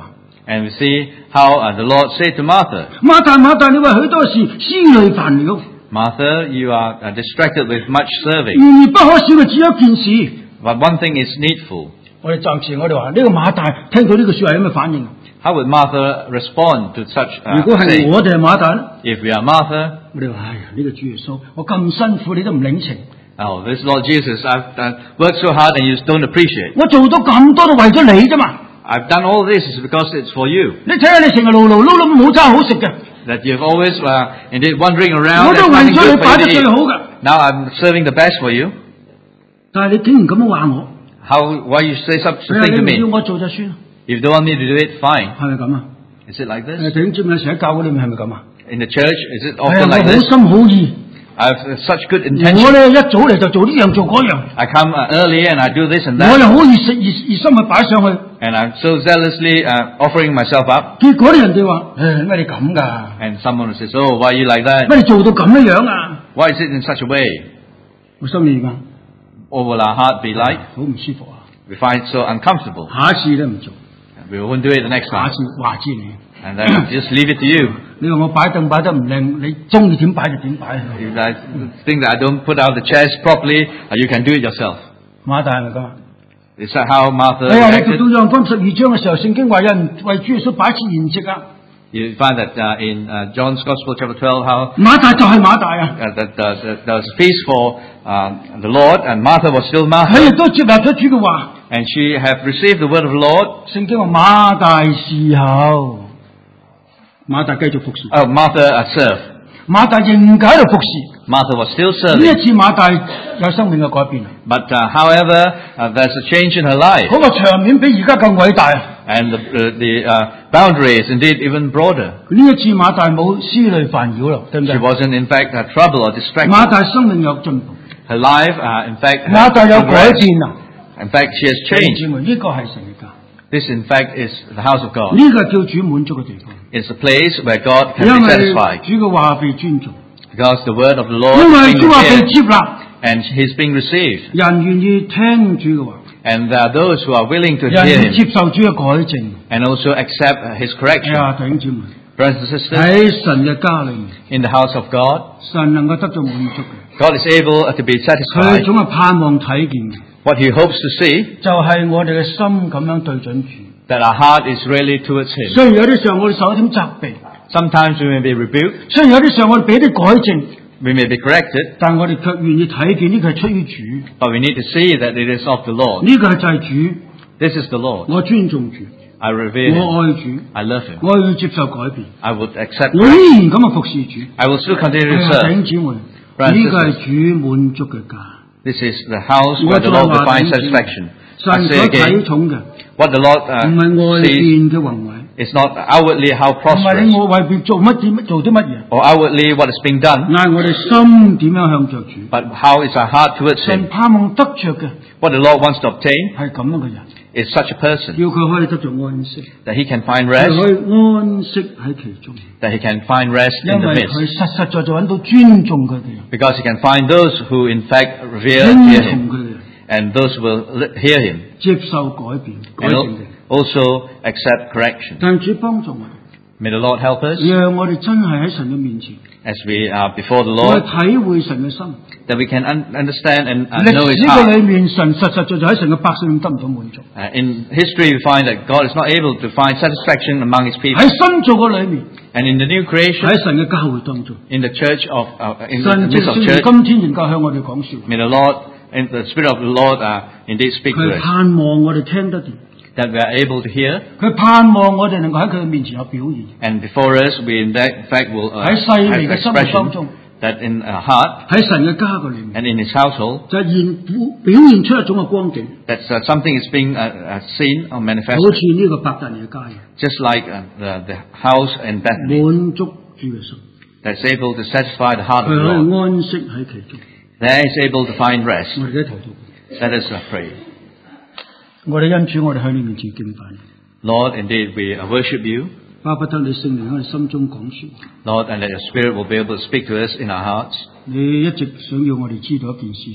And we see how uh, the Lord said to Martha, 馬大馬大，你為許多事思慮煩擾， Martha, you are uh, distracted with much serving, 然而不可少嘅只有一件事。 but one thing is needful. 我哋暫時我哋話呢個馬大聽到呢句説話有咩反應？ How would Martha respond to such 如果 uh, 係 saying? 我哋係馬大咧， If we are Martha, 我哋話：哎呀，呢、個主耶穌，我咁辛苦你都唔領情， oh, this Lord Jesus, I've uh, worked so hard and you just don't appreciate. 我做到咁多都為咗你啫嘛。 I've done all this is because it's for you. 你睇下你成日勞勞碌碌冇餐好食嘅， That you've always uh, indeed wandering 我 around 都 and 為 nothing 咗你 good 擺 for 得 you to 最 eat. 好嘅， Now I'm serving the best for you. 但係你竟然咁樣話我， How, why you say such 佢 a 話 thing 你 to 唔要 me? 我做就算啦， If you don't want me to do it, fine. 係咪咁啊？ Is it like 誒 this? 弟兄姊妹有時喺教會裏面係咪咁啊？ In the church, is it 係啊， often 我 like 好 this? 心好意， I have such good 我 intention. 咧一早嚟就做呢樣做嗰樣， I come uh, early and I do this and 我 that. 又好熱熱熱心去擺上去， And I'm so zealously uh, offering myself up. 結果啲人哋話：誒乜你咁㗎？ And someone says, oh, why are you like that? 乜你做到咁樣樣啊？ Why is it in such a way? 我心裏講 What will our heart be like? 好唔舒服啊！ We find it so uncomfortable. 下一次都唔做， We won't do it the next 下一 time. 次話知你。 And then just leave it to you. 你話我擺凳擺得唔靚，你中意點擺就點擺。 If I think that I don't put out the chairs properly, uh, you can do it yourself. 馬大係咪咁啊？ Is that how Martha 哎呀，你 reacted? 讀到約翰福音十二章嘅時候，聖經話有人為主耶穌擺設筵席啊！ You find that uh, in uh, John's Gospel, chapter twelve, how 馬大就係馬大啊！ uh, that the, the, there was a feast for um, the Lord, and Martha was still 佢 Martha, 亦都接納咗主嘅話。 and she had received the word of the Lord. 聖經話馬大侍候，馬大繼續服侍， Oh, Martha uh, served. 馬大仍然喺度服侍。 Martha was still 呢一 serving. 次馬大有生命嘅改變啊！ But uh, however, uh, there's a change in her life, 嗰個場面比而家更偉大啊！ and the, the, the uh, boundary is indeed even broader. 呢一次馬大冇思慮煩擾咯，對唔 She 對？ wasn't, in fact, uh, trouble or 馬 distracted. 大生命有進步， Her life, uh, in fact, 馬 has 大有改 progressed. 變啊！ In fact, she has 弟兄 changed. 姊妹，呢個係神嘅家， This, in fact, is the house of God. 呢個係叫主滿足嘅地方， It's a place where God 因 can be 為 satisfied. 主嘅話被尊重， Because the word of the Lord 因 is 為 being 主話被 revered, 接納， and He's being received. 人願意聽主嘅話， And there are those who are willing to 人 hear 願 Him 接受主嘅改正。 and also accept uh, His 哎 correction. 呀，弟兄姊妹， Brothers and sisters, 喺神嘅家裏面， in the house of God, 神能夠得到滿足嘅， God is able uh, to be 佢 satisfied. 總係盼望睇見嘅， What He hopes to see, 就係我哋嘅心咁樣對準主。 that our heart is really towards Him. 雖然有啲時候我哋受一點責備， Sometimes we may be rebuked, 雖然有啲時候我哋俾啲改正， we may be corrected, 但我哋卻願意睇見呢個係出於主， but we need to see that it is of the Lord. 呢個係就係主。 This is the Lord. 我尊重主， I revere Him. 我愛主， I love Him. 我要接受改變， I would accept 我 Him. 依然咁樣服侍主。 I will still continue 哎 to 呀 serve. 弟兄姊妹， Brothers and 呢個係主滿足嘅家。 This is the house 我 where the 再 Lord 話 defines 弟兄姊妹 satisfaction. I 神 say 所睇 again, 重嘅 what the Lord 唔 uh, 係外 sees 邊嘅宏偉， is not outwardly how 唔係 prosperous 你我為別做乜點做啲乜嘢， or outwardly what is being done, 嗌我哋心點樣向着主。 but how is our heart towards 神 Him. 盼望得着嘅 What the Lord wants to obtain 係咁樣嘅人， is such a person 要佢可以得着安息， that he can find 佢 rest, 可以安息喺其中， that he can find rest 因 in the 為 midst, 佢實實在在揾到尊重佢嘅人， because he can find those who in fact revere and 聽 hear 從 him, 佢嘅人， and those who will li- hear him, 接受改變改 and 正 al- 嘅。 also accept correction. 但主幫助我哋， May the Lord help us 讓我哋真係喺神嘅面前， as we are before the 我 Lord, 哋體會神嘅心。 that we can un- understand and uh, 歷 know 史 his 嘅 heart. 裏面，神實實在在喺神嘅百姓得唔到滿足。 Uh, in history, we find that God is not able to find satisfaction among His people. 喺新造嘅裏面， And in the new creation, 喺神嘅教會當中， in the church of, uh, in the 神藉 midst of 聖靈 church, 今天仍舊向我哋講說話， may the Lord and the Spirit of the Lord uh, indeed speak to 佢 us, 盼望我哋聽得見， that we are able to hear, 佢盼望我哋能夠喺佢嘅面前有表現。 and before us, we in that- in fact will uh, 喺細微 have 嘅生活當 expression 中， that in our heart 喺神嘅家嘅裏面， and in His household, 就係現表現出一種嘅光景， that uh, something is being uh, uh, seen or 好 manifested, 似呢個伯特尼嘅家人， just like uh, the, the house in Bethany, 滿足主嘅心， that's able to satisfy the heart 佢 of the 可 Lord, 以安息喺其中。 that is able to find rest. 我哋一齊禱告， Let us uh, pray. 我哋因主，我哋喺你面前敬拜你， Lord, indeed, we uh, worship you, 巴不得你聖靈喺我哋心中講說話。 Lord, and that your Spirit will be able to speak to us in our hearts. 你一直想要我哋知道一件事實，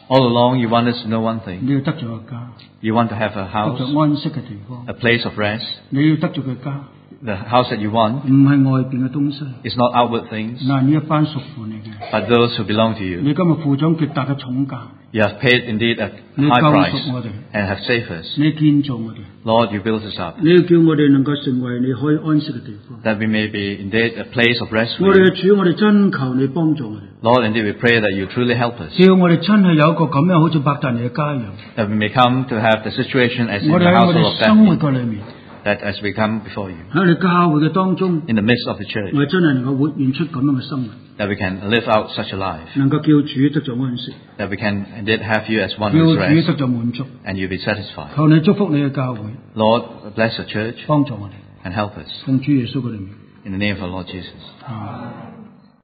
All along, you want us to know one thing. 你要得着個家， You want to have a 得 house, 着安息嘅地方。 a place of rest. 你要得着嘅家， The house that you want 唔係外邊嘅東西， is not outward things, 嗱呢一班屬乎你嘅。 but those who belong to you. 你今日付咗極大嘅重價， You have paid indeed a 你 high 救 price 贖我哋， and have saved us. 你建造我哋， Lord, you built us up, 你要叫我哋能夠成為你可以安息嘅地方。 that we may be indeed a place of rest 我 for 哋 you. 嘅主，我哋真求你幫助我哋， Lord, indeed we pray that you truly help us, 叫我哋真係有一個咁樣好似伯大尼嘅家一樣。 that we may come to have the situation as in 我 the 哋喺我 household of 哋生活 Bethany, 嘅裏面， that as we come before you, 喺我哋教會嘅當中， in the midst of the church, 我哋真係能夠活現出咁樣嘅生活， that we can live out such a life, 能夠叫主得着安息， that we can indeed have you as one 叫 who is 主 rest, 得着滿足。 and you be satisfied. 求你祝福你嘅教會， Lord, bless the church 幫助我哋， and help us. 奉主耶穌嘅名。 In the name of our Lord Jesus. 啊